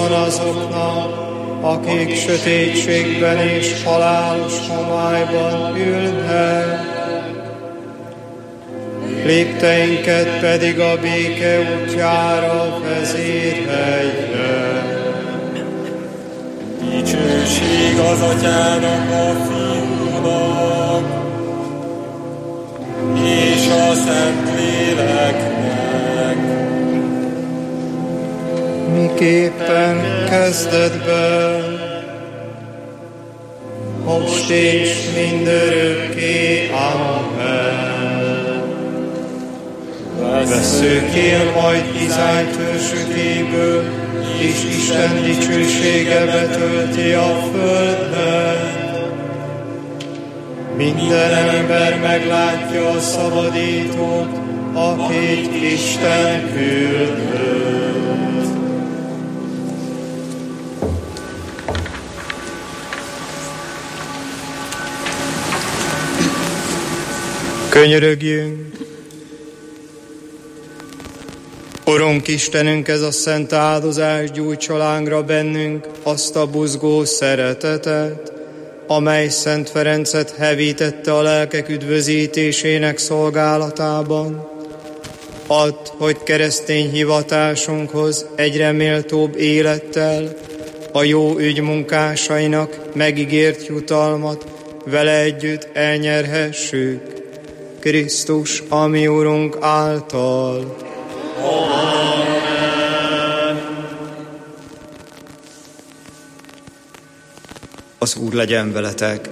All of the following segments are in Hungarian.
nyújtson azoknak, akik sötétségben és halálos homályban ülnek. Lépteinket pedig a béke útjára vezérelje. Dicsőség az Atyának, a Fiúnak, és a Szentléleknek. Miképpen kezdetben, most és mindörökké. Amen. Vesszőkél majd Izány törzsökéből, és Isten dicsősége betölti a földet. Minden ember meglátja a szabadítót, akit Isten küldött. Könyörögjünk! Urunk Istenünk, ez a szent áldozás gyújtsa lángra bennünk azt a buzgó szeretetet, amely Szent Ferencet hevítette a lelkek üdvözítésének szolgálatában. Add, hogy keresztény hivatásunkhoz egyre méltóbb élettel, a jó ügy munkásainak megígért jutalmat vele együtt elnyerhessük. Krisztus, a mi Urunk által. Amen. Az Úr legyen veletek.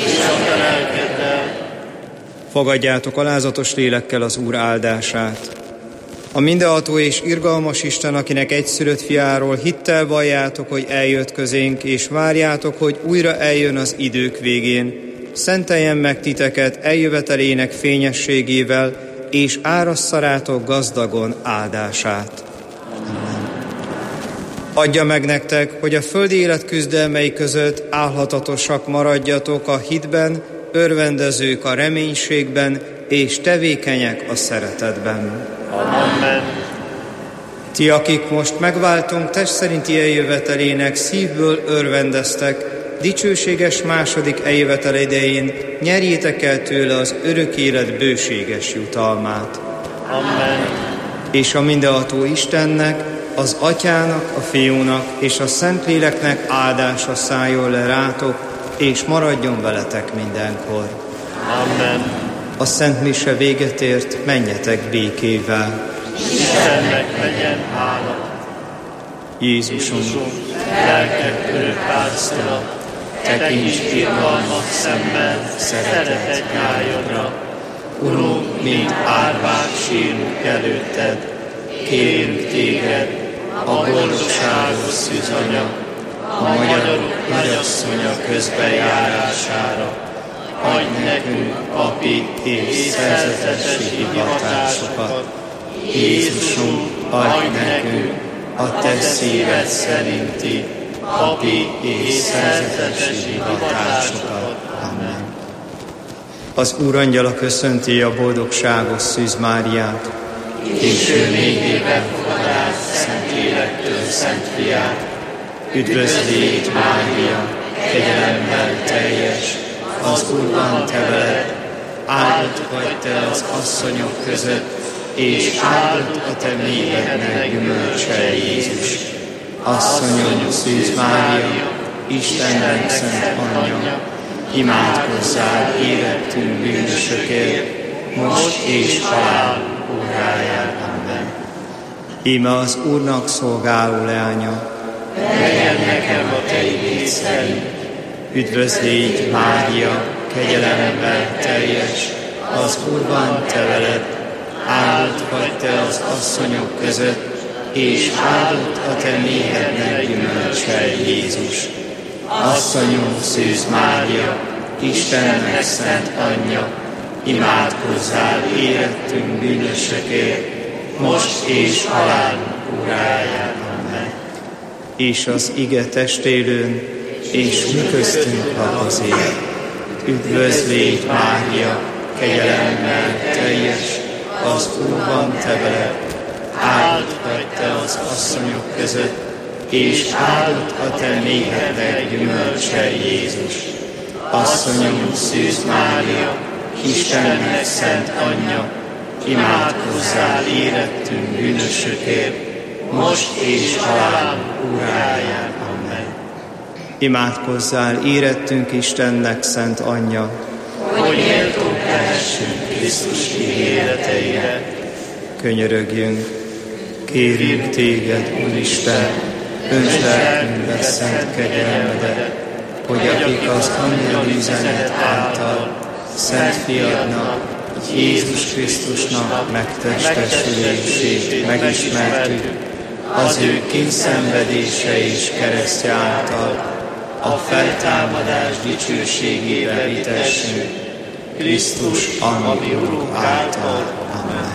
Fogadjátok alázatos lélekkel az Úr áldását. A mindenható és irgalmas Isten, akinek egyszülött fiáról hittel valljátok, hogy eljött közénk, és várjátok, hogy újra eljön az idők végén, szenteljen meg titeket eljövetelének fényességével, és árassza rátok gazdagon áldását. Amen. Adja meg nektek, hogy a földi élet küzdelmei között állhatatosak maradjatok a hitben, örvendezők a reménységben, és tevékenyek a szeretetben. Amen. Ti, akik most megváltunk test szerinti eljövetelének szívből örvendeztek, dicsőséges második eljövetel idején nyerjétek el tőle az örök élet bőséges jutalmát. Amen. És a mindenható Istennek, az Atyának, a Fiúnak és a Szentléleknek áldása szálljon le rátok, és maradjon veletek mindenkor. Amen. A Szent Mise véget ért, menjetek békével. Istennek legyen hála. Jézusunk, lelkek örök pásztora, tekints irgalmas szemmel szeretett nyájadra. Urunk, mint árvák sírunk előtted, kérünk téged, a boldogságos szűzanya, a magyarok nagyasszonya közbejárására. Adj nekünk papi és szerzetesi hivatásokat. Jézusunk, adj nekünk a te szíved szerinti papi és szerzetesi hivatásokat. Amen. Az Úr angyala köszönti a boldogságos Szűz Máriát. Késő négében fogadás Szentlélektől Szent Fiát. Üdvözlégy Mária, kegyelemmel teljes, az Úr van te veled, áldott vagy te az asszonyok között, és áldott a te méhednek gyümölcse Jézus. Asszonyom, Szűz Mária, Istennek szent anyja, imádkozzál érettünk bűnösökért, most és halál óráján. Amen. Íme az Úrnak szolgáló leánya, legyen nekem a te igéd szerint. üdvözlégy Mária, kegyelemmel teljes, az Úr van te veled, áldott vagy te az asszonyok között, és áldott a te méhednek gyümölcse Jézus. Asszonyom, Szűz Mária, Istennek szent anyja, imádkozzál érettünk bűnösökért, most és halálunk óráján. Amen. És az ige testélőn, és mi köztünk lakozik. Üdvözlégy Mária, kegyelemmel teljes, az Úr van te veled, áldott vagy te az asszonyok között, és áldott a te méhetek gyümölcse, Jézus. Asszonyunk, Szűz Mária, Istennek szent anyja, imádkozzál érettünk bűnösökért, most és halálunk óráján. Amen. Imádkozzál érettünk Istennek szent anyja, hogy méltók lehessünk Krisztus ígéreteire. Könyörögjünk, kérjünk téged, Úristen, öntsd lelkünkbe szent kegyelmedet, hogy akik az angyali üzenet által szent fiadnak, Jézus Krisztusnak megtestesülését megismertük, az ő kényszenvedése és keresztje által a feltámadás dicsőségébe vitessünk, Krisztus, a mi Urunk által. Amen.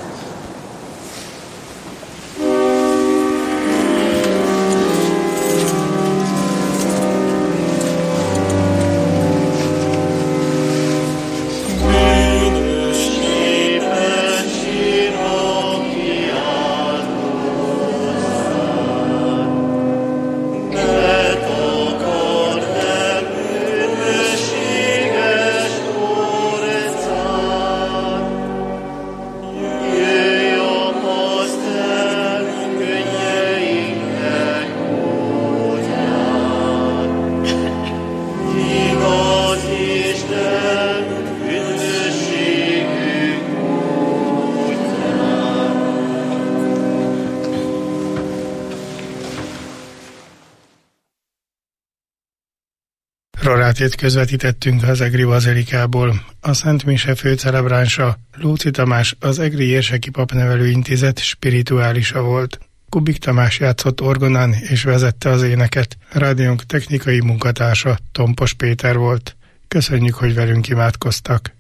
Rorátét közvetítettünk az Egri Bazilikából. A Szent Mise főcelebránsa Lóczy Tamás, az Egri Érseki Papnevelő Intézet spirituálisa volt. Kubik Tamás játszott orgonán és vezette az éneket. Rádiónk technikai munkatársa Tompos Péter volt. Köszönjük, hogy velünk imádkoztak.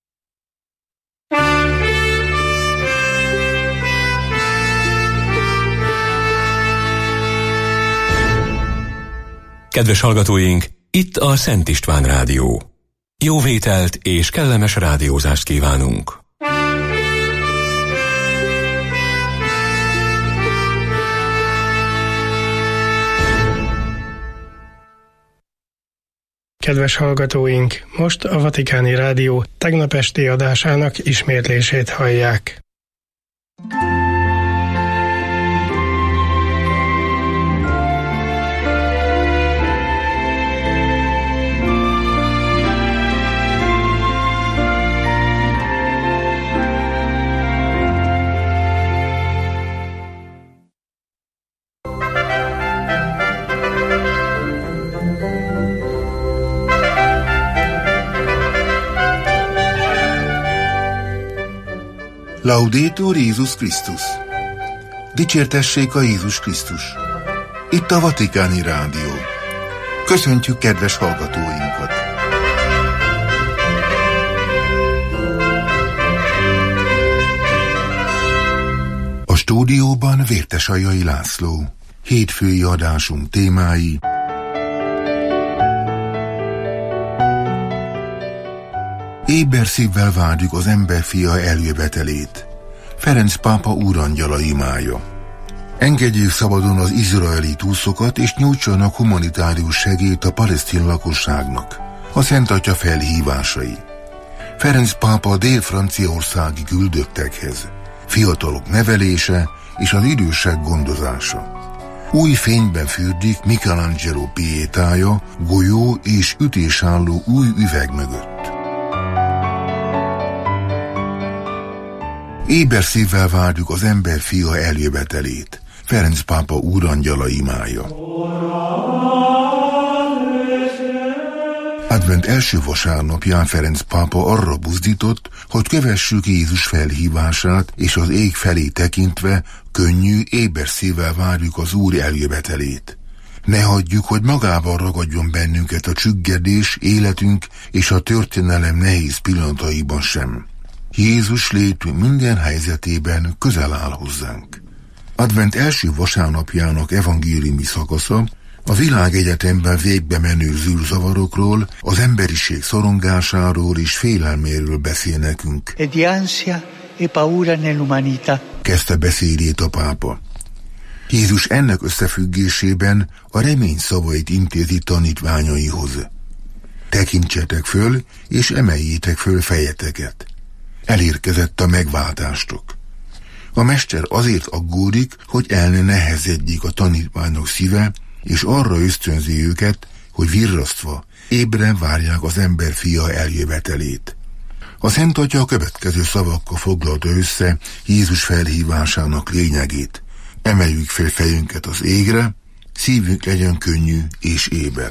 Kedves hallgatóink, itt a Szent István Rádió. Jó vételt és kellemes rádiózást kívánunk! Kedves hallgatóink, most a Vatikáni Rádió tegnap esti adásának ismétlését hallják. Laudetur Jézus Krisztus! Dicsértessék a Jézus Krisztus! Itt a Vatikáni Rádió. Köszöntjük kedves hallgatóinkat! A stúdióban Vértesajai László. Hétfői adásunk témái: éber szívvel várjuk az emberfia eljövetelét. Ferenc pápa úrangyala imája. Engedjék szabadon az izraeli túszokat, és nyújtsanak humanitárius segélyt a palesztin lakosságnak. A Szent Atya felhívásai. Ferenc pápa dél-franciaországi küldöttekhez. Fiatalok nevelése és az idősek gondozása. Új fényben fürdik Michelangelo piétája, golyó és ütésálló új üveg mögött. Éber szívvel várjuk az ember fia eljövetelét. Ferenc pápa úrangyala imája. Advent első vasárnapján Ferenc pápa arra buzdított, hogy kövessük Jézus felhívását, és az ég felé tekintve könnyű, éber szívvel várjuk az Úr eljövetelét. Ne hagyjuk, hogy magával ragadjon bennünket a csüggedés, életünk és a történelem nehéz pillanataiban sem. Jézus létünk minden helyzetében közel áll hozzánk. Advent első vasárnapjának evangéliumi szakasza a világegyetemben végbe menő zűrzavarokról, az emberiség szorongásáról és félelméről beszél nekünk. E di ansia e paura nell'umanità. Kezdte beszédét a pápa. Jézus ennek összefüggésében a remény szavait intézi tanítványaihoz. Tekintsetek föl, és emeljétek föl fejeteket. Elérkezett a megváltástok. A mester azért aggódik, hogy el ne nehezedjék a tanítványok szíve, és arra ösztönzi őket, hogy virrasztva, ébren várják az ember fia eljövetelét. A Szent Atya a következő szavakkal foglalta össze Jézus felhívásának lényegét. Emeljük fel fejünket az égre, szívünk legyen könnyű és éber.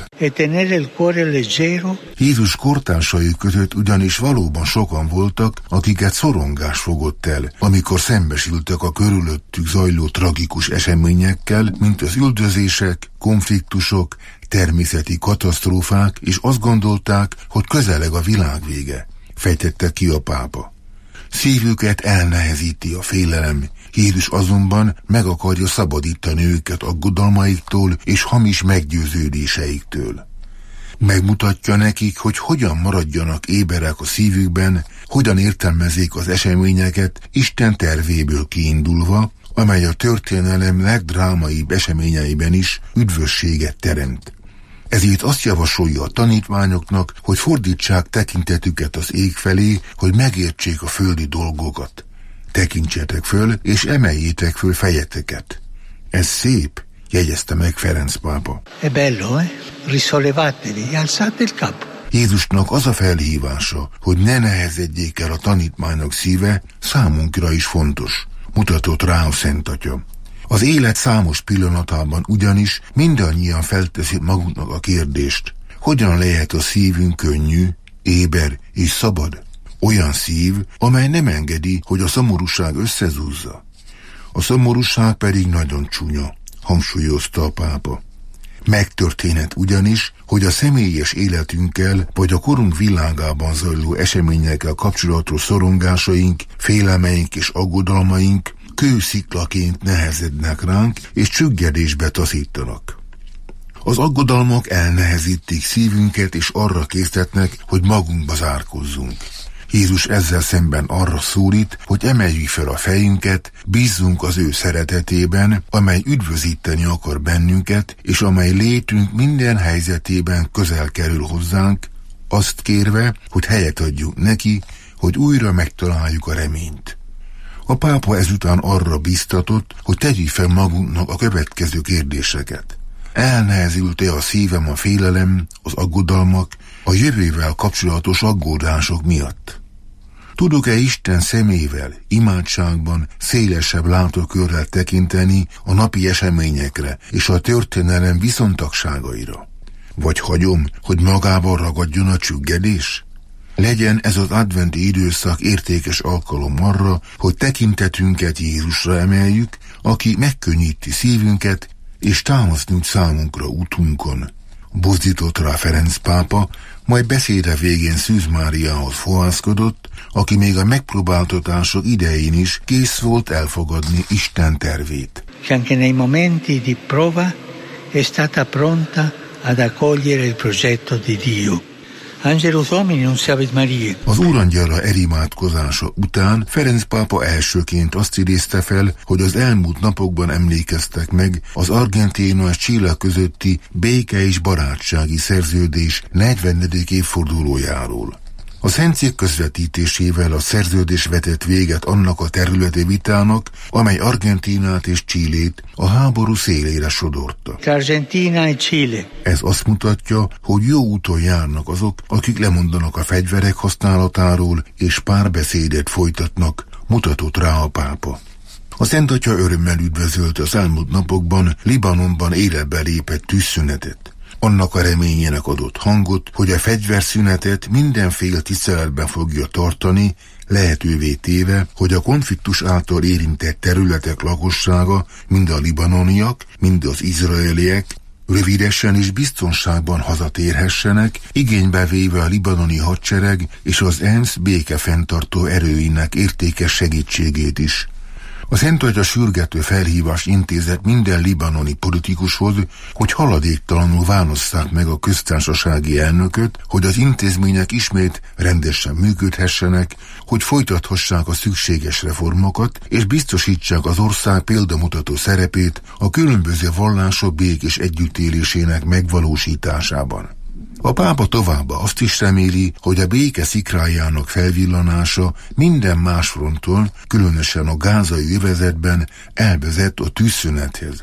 Jézus kortársai között ugyanis valóban sokan voltak, akiket szorongás fogott el, amikor szembesültek a körülöttük zajló tragikus eseményekkel, mint az üldözések, konfliktusok, természeti katasztrófák, és azt gondolták, hogy közeleg a világ vége, fejtette ki a pápa. Szívüket elnehezíti a félelem, Jézus azonban meg akarja szabadítani őket aggodalmaiktól és hamis meggyőződéseiktől. Megmutatja nekik, hogy hogyan maradjanak éberek a szívükben, hogyan értelmezzék az eseményeket Isten tervéből kiindulva, amely a történelem legdrámaibb eseményeiben is üdvösséget teremt. Ezért azt javasolja a tanítványoknak, hogy fordítsák tekintetüket az ég felé, hogy megértsék a földi dolgokat. Tekintsetek föl, és emeljétek föl fejeteket. Ez szép, jegyezte meg Ferenc pápa. È bello, Risollevatevi, alzate il capo. Jézusnak az a felhívása, hogy ne nehezedjék el a tanítványok szíve, számunkra is fontos, mutatott rá a Szent Atya. Az élet számos pillanatában ugyanis mindannyian felteszik magunknak a kérdést, hogyan lehet a szívünk könnyű, éber és szabad? Olyan szív, amely nem engedi, hogy a szomorúság összezúzza. A szomorúság pedig nagyon csúnya, hangsúlyozta a pápa. Megtörténhet ugyanis, hogy a személyes életünkkel vagy a korunk világában zajló eseményekkel kapcsolatos szorongásaink, félelmeink és aggodalmaink kősziklaként nehezednek ránk, és csüggedésbe taszítanak. Az aggodalmak elnehezítik szívünket, és arra késztetnek, hogy magunkba zárkozzunk. Jézus ezzel szemben arra szólít, hogy emeljük fel a fejünket, bízzunk az ő szeretetében, amely üdvözíteni akar bennünket, és amely létünk minden helyzetében közel kerül hozzánk, azt kérve, hogy helyet adjuk neki, hogy újra megtaláljuk a reményt. A pápa ezután arra bíztatott, hogy tegyük fel magunknak a következő kérdéseket. Elnehezült-e a szívem a félelem, az aggodalmak, a jövővel kapcsolatos aggódások miatt? Tudok-e Isten szemével, imádságban szélesebb látókörrel tekinteni a napi eseményekre és a történelem viszontagságaira? Vagy hagyom, hogy magával ragadjon a csüggedés? Legyen ez az adventi időszak értékes alkalom arra, hogy tekintetünket Jézusra emeljük, aki megkönnyíti szívünket, és támaszt nyújt számunkra útunkon. Buzdított rá Ferenc pápa, majd beszéde végén Szűz Máriához fohászkodott, aki még a megpróbáltatások idején is kész volt elfogadni Isten tervét. Anche nei momenti di prova è stata pronta ad accogliere il progetto di Dio. Angelus Domini, Ave Maria. Az Úrangyala elimádkozása után Ferenc pápa elsőként azt idézte fel, hogy az elmúlt napokban emlékeztek meg az Argentína és Chile közötti béke és barátsági szerződés 40. évfordulójáról. A Szentszék közvetítésével a szerződés vetett véget annak a területi vitának, amely Argentínát és Chilét a háború szélére sodorta. Argentina e Chile. Ez azt mutatja, hogy jó úton járnak azok, akik lemondanak a fegyverek használatáról és párbeszédet folytatnak, mutatott rá a pápa. A Szent Atya örömmel üdvözölte az elmúlt napokban Libanonban életbe lépett tűzszünetet. Annak a reményének adott hangot, hogy a fegyverszünetet mindenféle tiszteletben fogja tartani, lehetővé téve, hogy a konfliktus által érintett területek lakossága, mind a libanoniak, mind az izraeliek, rövidesen és biztonságban hazatérhessenek, igénybe véve a libanoni hadsereg és az ENSZ békefenntartó erőinek értékes segítségét is. A Szenthatya sürgető felhívás intézett minden libanoni politikushoz, hogy haladéktalanul válasszák meg a köztársasági elnököt, hogy az intézmények ismét rendesen működhessenek, hogy folytathassák a szükséges reformokat, és biztosítsák az ország példamutató szerepét a különböző vallások békés együttélésének megvalósításában. A pápa továbbá azt is reméli, hogy a béke szikrájának felvillanása minden más fronton, különösen a gázai övezetben elvezet a tűzszünethez.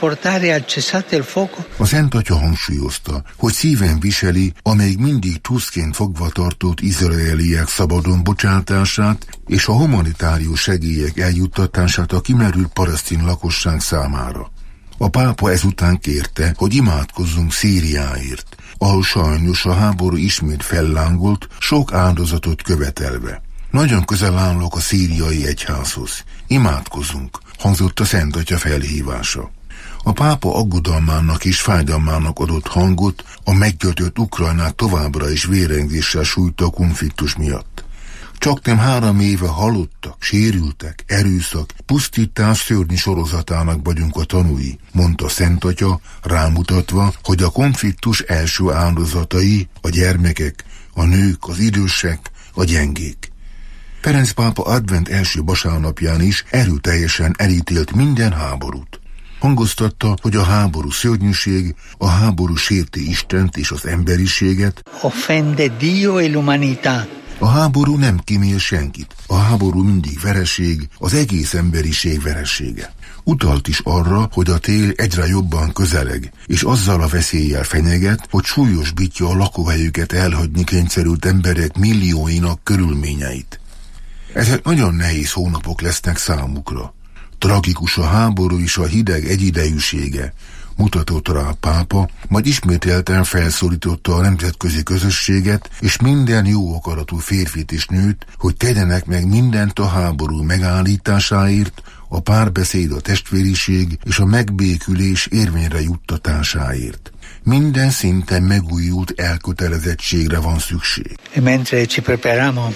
A Szenthatya hangsúlyozta, hogy szíven viseli a még mindig túszként fogva tartott izraeliek szabadon bocsátását és a humanitárius segélyek eljuttatását a kimerült palesztin lakosság számára. A pápa ezután kérte, hogy imádkozzunk Szíriáért, ahol sajnos a háború ismét fellángolt, sok áldozatot követelve. Nagyon közel állok a szíriai egyházhoz. Imádkozzunk, hangzott a Szenthatya felhívása. A pápa aggodalmának és fájdalmának adott hangot a meggyötört Ukrajnát továbbra is vérengzéssel sújtó konfliktus miatt. Csaknem 3 éve halottak, sérültek, erőszak, pusztítás szörnyű sorozatának vagyunk a tanúi, mondta Szenthatya, rámutatva, hogy a konfliktus első áldozatai a gyermekek, a nők, az idősek, a gyengék. Ferenc pápa advent első vasárnapján is erőteljesen elítélt minden háborút. Hangoztatta, hogy a háború szörnyűség, a háború sérti Istent és az emberiséget, offende Dio e l'umanità. A háború nem kímél senkit. A háború mindig vereség, az egész emberiség veresége. Utalt is arra, hogy a tél egyre jobban közeleg, és azzal a veszéllyel fenyeget, hogy súlyosbítja a lakóhelyüket elhagyni kényszerült emberek millióinak körülményeit. Ezek nagyon nehéz hónapok lesznek számukra. Tragikus a háború és a hideg egyidejűsége, mutatott rá a pápa, majd ismételten felszólította a nemzetközi közösséget és minden jó akaratú férfit és nőt, hogy tegyenek meg mindent a háború megállításáért, a párbeszéd, a testvériség és a megbékülés érvényre juttatásáért. Minden szinten megújult elkötelezettségre van szükség. Mentre ci prepariamo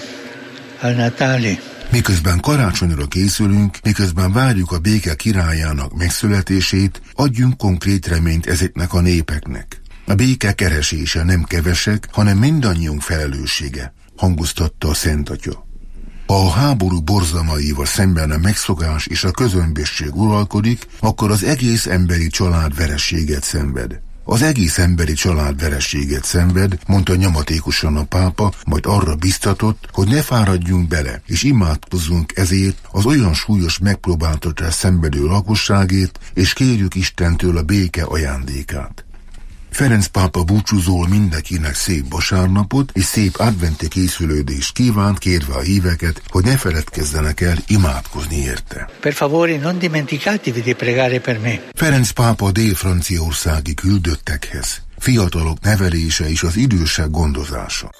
al Natale. Miközben karácsonyra készülünk, miközben várjuk a béke királyának megszületését, adjunk konkrét reményt ezeknek a népeknek. A béke keresése nem kevesek, hanem mindannyiunk felelőssége, hangoztatta a Szenthatya. Ha a háború borzalmaival szemben a megszokás és a közömbösség uralkodik, akkor az egész emberi család vereséget szenved. Az egész emberi család vereséget szenved, mondta nyomatékosan a pápa, majd arra biztatott, hogy ne fáradjunk bele, és imádkozzunk ezért az olyan súlyos megpróbáltatás szenvedő lakosságért, és kérjük Istentől a béke ajándékát. Ferenc pápa búcsúzól mindenkinek szép vasárnapot és szép adventi készülődést kívánt, kérve a híveket, hogy ne feledkezzenek el imádkozni érte. Per favore, non dimenticatevi di pregare per me. Ferenc pápa dél-franciaországi küldöttekhez, fiatalok nevelése és az idősek gondozása.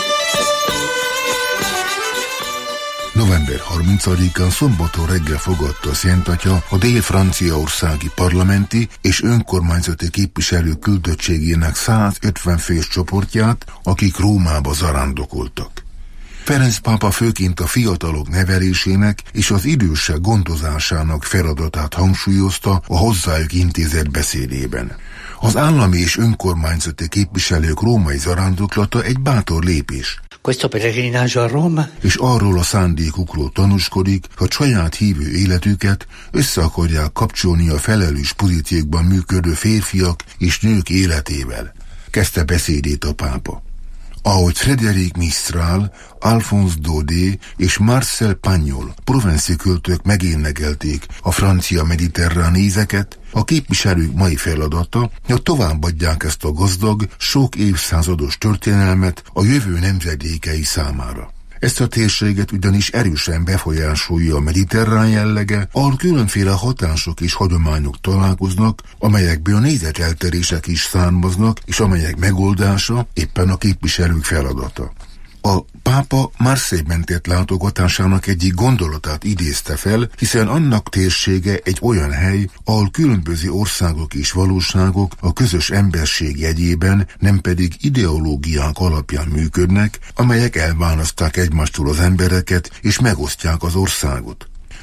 November 30-án szombaton reggel fogadta a Szenthatya a dél-franciaországi parlamenti és önkormányzati képviselők küldöttségének 150 fős csoportját, akik Rómába zarándokoltak. Ferenc pápa főként a fiatalok nevelésének és az idősek gondozásának feladatát hangsúlyozta a hozzájuk intézett beszédében. Az állami és önkormányzati képviselők római zarándoklata egy bátor lépés, és arról a szándékukról tanúskodik, hogy saját hívő életüket össze akarják kapcsolni a felelős pozíciókban működő férfiak és nők életével, kezdte beszédét a pápa. Ahogy Frédéric Mistral, Alphonse Daudet és Marcel Pagnol provenci költők megénekelték a francia mediterrán ízeket, a képviselők mai feladata, hogy továbbadják ezt a gazdag, sok évszázados történelmet a jövő nemzedékei számára. Ezt a térséget ugyanis erősen befolyásolja a mediterrán jellege, ahol különféle hatások és hagyományok találkoznak, amelyekből nézeteltérések is származnak, és amelyek megoldása éppen a képviselők feladata. A pápa Marseille-ben tett látogatásának egyik gondolatát idézte fel, hiszen annak térsége egy olyan hely, ahol különböző országok és valóságok a közös emberség jegyében, nem pedig ideológiák alapján működnek, amelyek elválaszták egymástól az embereket és megosztják az országot.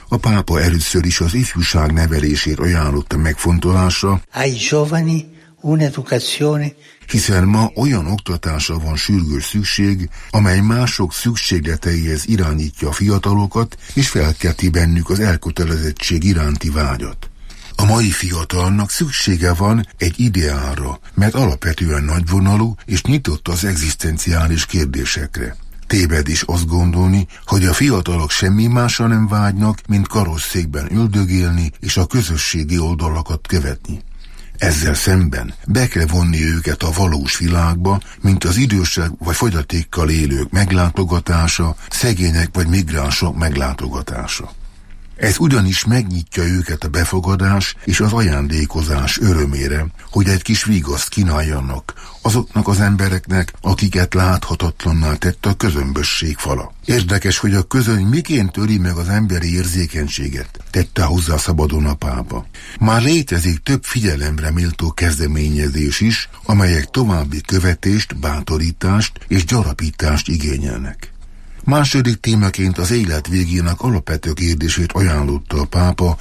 a pápa először is az ifjúság nevelését ajánlotta megfontolásra, ai giovani un'educazione, hiszen ma olyan oktatásra van sürgős szükség, amely mások szükségleteihez irányítja a fiatalokat, és felkelti bennük az elkötelezettség iránti vágyat. A mai fiatalnak szüksége van egy ideálra, mert alapvetően nagyvonalú és nyitott az egzisztenciális kérdésekre. Téved is azt gondolni, hogy a fiatalok semmi másra nem vágynak, mint karosszékben üldögélni és a közösségi oldalakat követni. Ezzel szemben be kell vonni őket a valós világba, mint az idősek vagy fogyatékkal élők meglátogatása, szegények vagy migránsok meglátogatása. Ez ugyanis megnyitja őket a befogadás és az ajándékozás örömére, hogy egy kis vigaszt kínáljanak azoknak az embereknek, akiket láthatatlanná tett a közömbösség fala. Érdekes, hogy a közöny miként töri meg az emberi érzékenységet, tette hozzá szabadon a pápa. Már létezik több figyelemre méltó kezdeményezés is, amelyek további követést, bátorítást és gyarapítást igényelnek. Második témaként az élet végének alapvető kérdését ajánlotta a pápa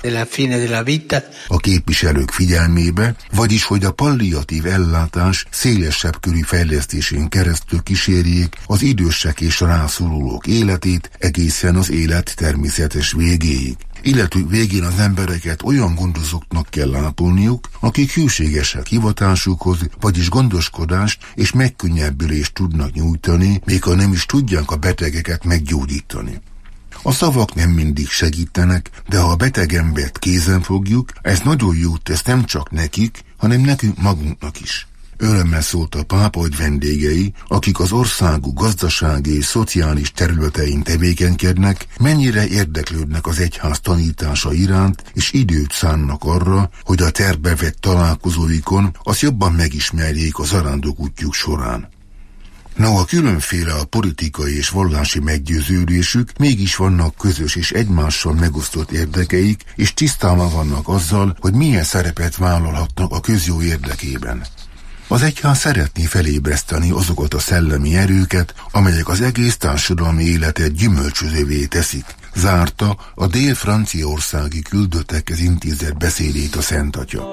a képviselők figyelmébe, vagyis hogy a palliatív ellátás szélesebb körű fejlesztésén keresztül kísérjék az idősek és rászorulók életét egészen az élet természetes végéig. Életük végén az embereket olyan gondozóknak kell ápolniuk, akik hűségesek hivatásukhoz, vagyis gondoskodást és megkönnyebbülést tudnak nyújtani, még ha nem is tudják a betegeket meggyógyítani. A szavak nem mindig segítenek, de ha a beteg embert kézen fogjuk, ez nagyon jót tesz nem csak nekik, hanem nekünk magunknak is. Örömmel szólt a pápa, hogy vendégei, akik az országuk gazdasági és szociális területein tevékenykednek, mennyire érdeklődnek az egyház tanítása iránt, és időt szánnak arra, hogy a tervbe vett találkozóikon azt jobban megismerjék az arándokútjuk során. Noha különféle a politikai és vallási meggyőződésük, mégis vannak közös és egymással megosztott érdekeik, és tisztában vannak azzal, hogy milyen szerepet vállalhatnak a közjó érdekében. Az egyház szeretné felébreszteni azokat a szellemi erőket, amelyek az egész társadalmi életet gyümölcsözővé teszik, zárta a dél-franciaországi küldöttekhez intézett beszédét a Szent Atya.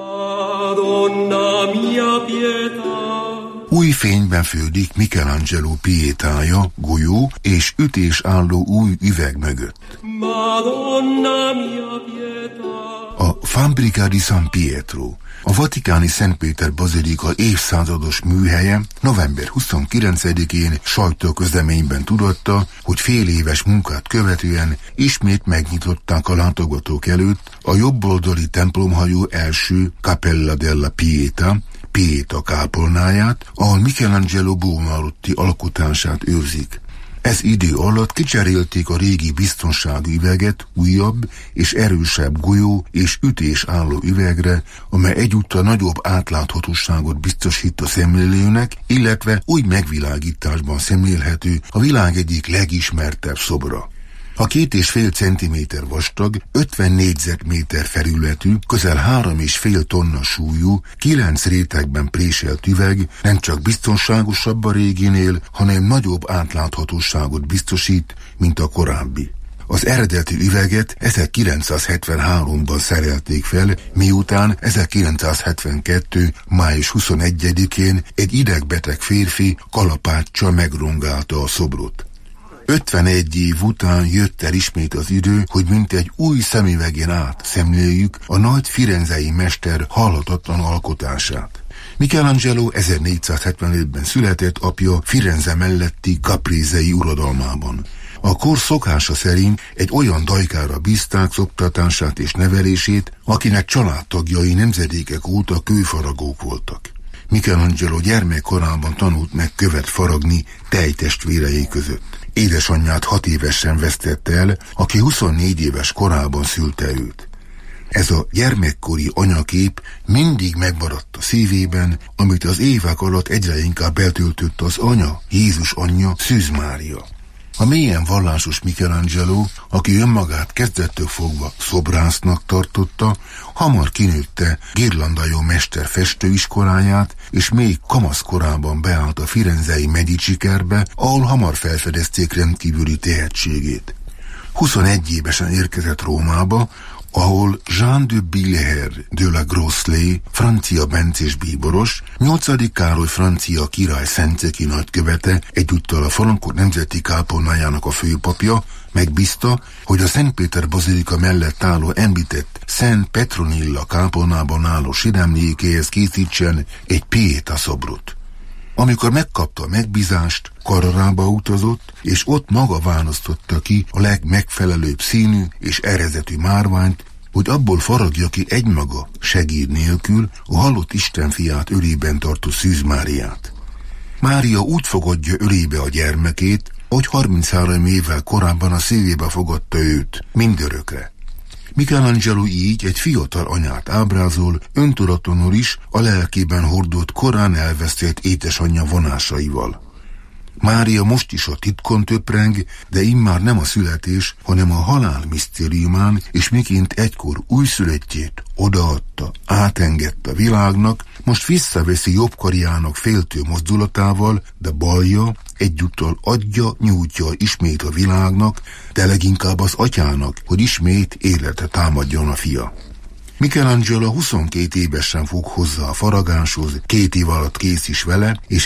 Új fényben fürdik Michelangelo Pietája, golyó és ütés álló új üveg mögött. A Fabbrica di San Pietro, a vatikáni Szent Péter bazilika évszázados műhelye november 29-én sajtóközleményben tudatta, hogy fél éves munkát követően ismét megnyitották a látogatók előtt a jobboldali templomhajó első Cappella della Pietà, Pieta kápolnáját, ahol Michelangelo Buonarroti alkotását őrzik. Ez idő alatt kicserélték a régi biztonsági üveget újabb és erősebb golyó és ütés álló üvegre, amely egyúttal nagyobb átláthatóságot biztosít a szemlélőnek, illetve új megvilágításban szemlélhető a világ egyik legismertebb szobra. A 2,5 centiméter vastag, 50 négyzetméter felületű, közel 3,5 tonna súlyú, 9 rétegben préselt üveg nem csak biztonságosabb a réginél, hanem nagyobb átláthatóságot biztosít, mint a korábbi. Az eredeti üveget 1973-ban szerelték fel, miután 1972. május 21-én egy idegbeteg férfi kalapáccsal megrongálta a szobrot. 51 év után jött el ismét az idő, hogy mint egy új szemüvegén át szemléljük a nagy firenzei mester halhatatlan alkotását. Michelangelo 1475-ben született, apja Firenze melletti Caprései uradalmában. A kor szokása szerint egy olyan dajkára bízták szoktatását és nevelését, akinek családtagjai nemzedékek óta kőfaragók voltak. Michelangelo gyermekkorában tanult meg követ faragni tejtestvérei között. Édesanyját 6 évesen vesztette el, aki 24 éves korában szülte őt. Ez a gyermekkori anyakép mindig megmaradt a szívében, amit az évek alatt egyre inkább betöltött az anya, Jézus anyja, Szűz Mária. A mélyen vallásos Michelangelo, aki önmagát kezdettől fogva szobrásznak tartotta, hamar kinőtte Ghirlandaio mester festőiskoláját, és még kamaszkorában beállt a firenzei Medici kertbe, ahol hamar felfedezték rendkívüli tehetségét. 21 évesen érkezett Rómába, ahol Jean de Billeher de la Grosselay, francia bencés bíboros, 8. Károly francia király szentszéki nagykövete, egyúttal a frankok nemzeti kápolnájának a főpapja megbízta, hogy a Szentpéter bazilika mellett álló említett Szent Petronilla kápolnában álló síremlékéhez készítsen egy Pietà szobrot. Amikor megkapta a megbízást, Carrarába utazott, és ott maga választotta ki a legmegfelelőbb színű és eredetű márványt, hogy abból faragja ki egymaga, segéd nélkül, a halott Isten fiát ölében tartó Szűz Máriát. Mária úgy fogadja ölébe a gyermekét, hogy 33 évvel korábban a szívébe fogadta őt, mindörökre. Michelangelo így egy fiatal anyát ábrázol, öntudatlanul is a lelkében hordott, korán elvesztett édesanyja vonásaival. Mária most is a titkon töpreng, de immár nem a születés, hanem a halál misztériumán, és miként egykor újszülöttjét odaadta, átengedte a világnak, most visszaveszi jobb karjának féltő mozdulatával, de balja egyúttal adja, nyújtja ismét a világnak, de leginkább az atyának, hogy ismét életre támadjon a fia. Michelangelo 22 évesen fog hozzá a faragáshoz, 2 év alatt kész is vele, és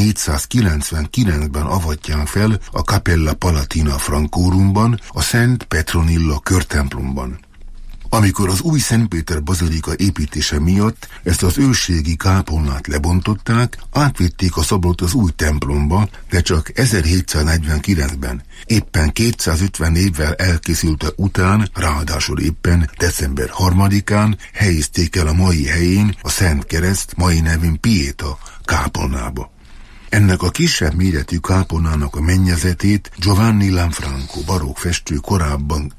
1499-ben avatják fel a Cappella Palatina Francórumban, a Szent Petronilla körtemplomban. Amikor az új Szentpéter bazilika építése miatt ezt az ősrégi kápolnát lebontották, átvitték a szobrot az új templomba, de csak 1749-ben, éppen 250 évvel elkészülte után, ráadásul éppen december 3-án helyezték el a mai helyén a Szent Kereszt, mai nevén Pietà kápolnába. Ennek a kisebb méretű kápolnának a mennyezetét Giovanni Lanfranco barokk festő korábban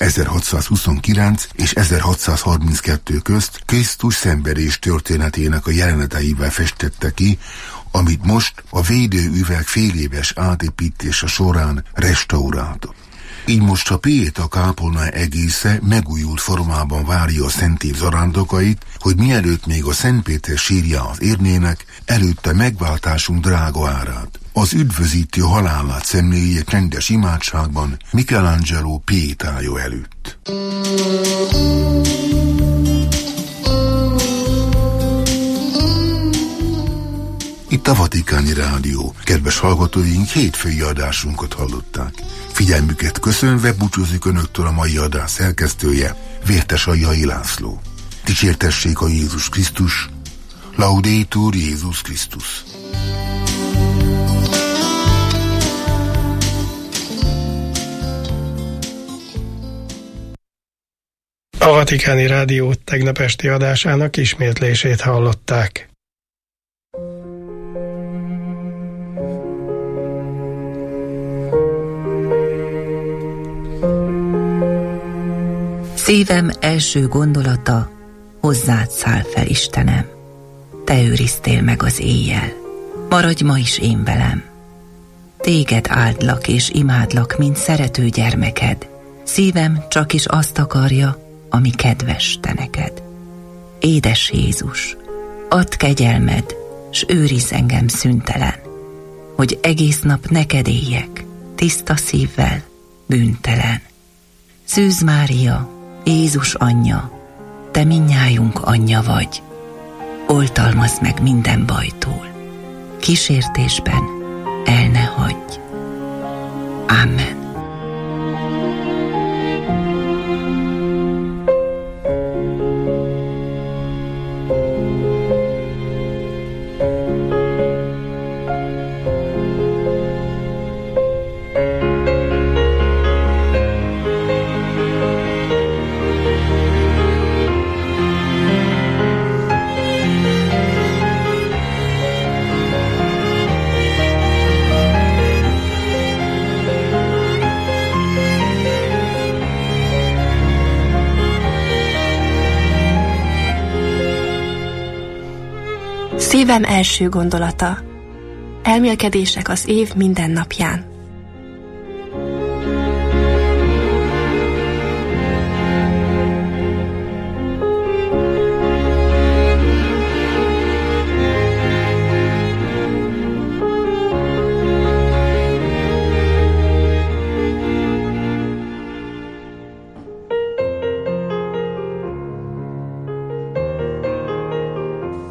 1629 és 1632 közt Krisztus szenvedés történetének a jeleneteivel festette ki, amit most a védőüveg féléves átépítése során restauráltak. Így most a Pietà kápolna egésze megújult formában várja a szentély zarándokait, hogy mielőtt még a Szentpéter sírjához érnének, előtte megváltásunk drága árát. Az üdvözítő halálát szemléljék rendes imádságban Michelangelo Pietája előtt. Itt a Vatikáni Rádió. Kedves hallgatóink, hétfői adásunkat hallották. Figyelmüket köszönve búcsúzik önöktől a mai adás szerkesztője, Vértesai László. Dicsértessék a Jézus Krisztus, Laudetur Jézus Krisztus. A Vatikáni Rádió tegnap esti adásának ismétlését hallották. Szívem első gondolata, hozzád száll fel, Istenem. Te őriztél meg az éjjel, maradj ma is én velem. Téged áldlak és imádlak, mint szerető gyermeked. Szívem csak is azt akarja, ami kedves te neked. Édes Jézus, add kegyelmed, s őrizz engem szüntelen, hogy egész nap neked éljek, tiszta szívvel, bűntelen. Szűz Mária, Jézus anyja, te mindnyájunk anyja vagy, oltalmazd meg minden bajtól, kísértésben el ne hagyj. Amen. Szívem első gondolata. Elmélkedések az év minden napján.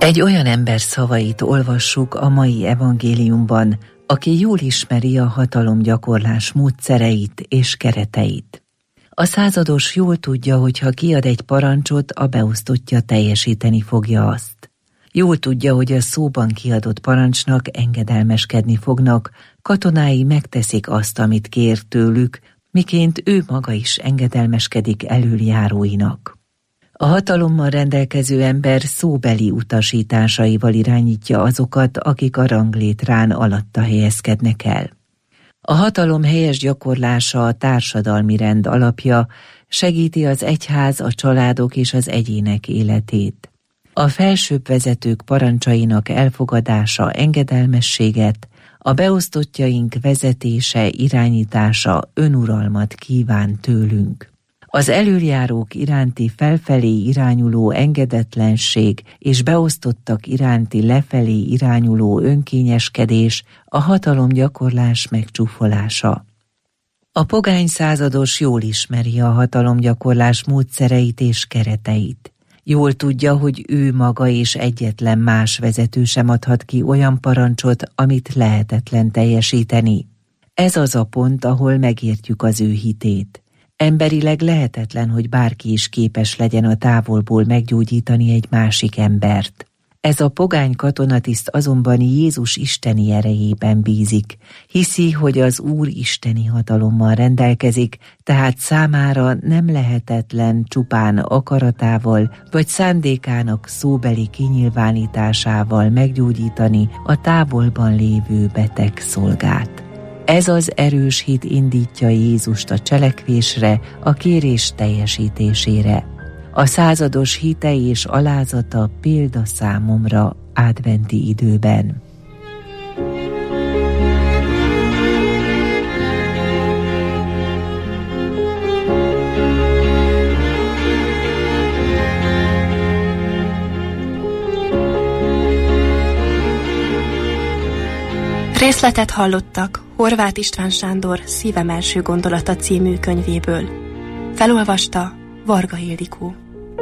Egy olyan ember szavait olvassuk a mai evangéliumban, aki jól ismeri a hatalomgyakorlás módszereit és kereteit. A százados jól tudja, hogy ha kiad egy parancsot, a beosztottja teljesíteni fogja azt. Jól tudja, hogy a szóban kiadott parancsnak engedelmeskedni fognak, katonái megteszik azt, amit kér tőlük, miként ő maga is engedelmeskedik elöljáróinak. A hatalommal rendelkező ember szóbeli utasításaival irányítja azokat, akik a ranglétrán alatta helyezkednek el. A hatalom helyes gyakorlása a társadalmi rend alapja, segíti az egyház, a családok és az egyének életét. A felsőbb vezetők parancsainak elfogadása engedelmességet, a beosztottjaink vezetése, irányítása önuralmat kíván tőlünk. Az elöljárók iránti felfelé irányuló engedetlenség és beosztottak iránti lefelé irányuló önkényeskedés a hatalomgyakorlás megcsúfolása. A pogány százados jól ismeri a hatalomgyakorlás módszereit és kereteit. Jól tudja, hogy ő maga és egyetlen más vezető sem adhat ki olyan parancsot, amit lehetetlen teljesíteni. Ez az a pont, ahol megértjük az ő hitét. Emberileg lehetetlen, hogy bárki is képes legyen a távolból meggyógyítani egy másik embert. Ez a pogány katonatiszt azonban Jézus isteni erejében bízik, hiszi, hogy az Úr isteni hatalommal rendelkezik, tehát számára nem lehetetlen csupán akaratával vagy szándékának szóbeli kinyilvánításával meggyógyítani a távolban lévő beteg szolgát. Ez az erős hit indítja Jézust a cselekvésre, a kérés teljesítésére. A százados hite és alázata példa számomra adventi időben. Részletet hallottak Horváth István Sándor Szívem első gondolata című könyvéből. Felolvasta Varga Ildikó.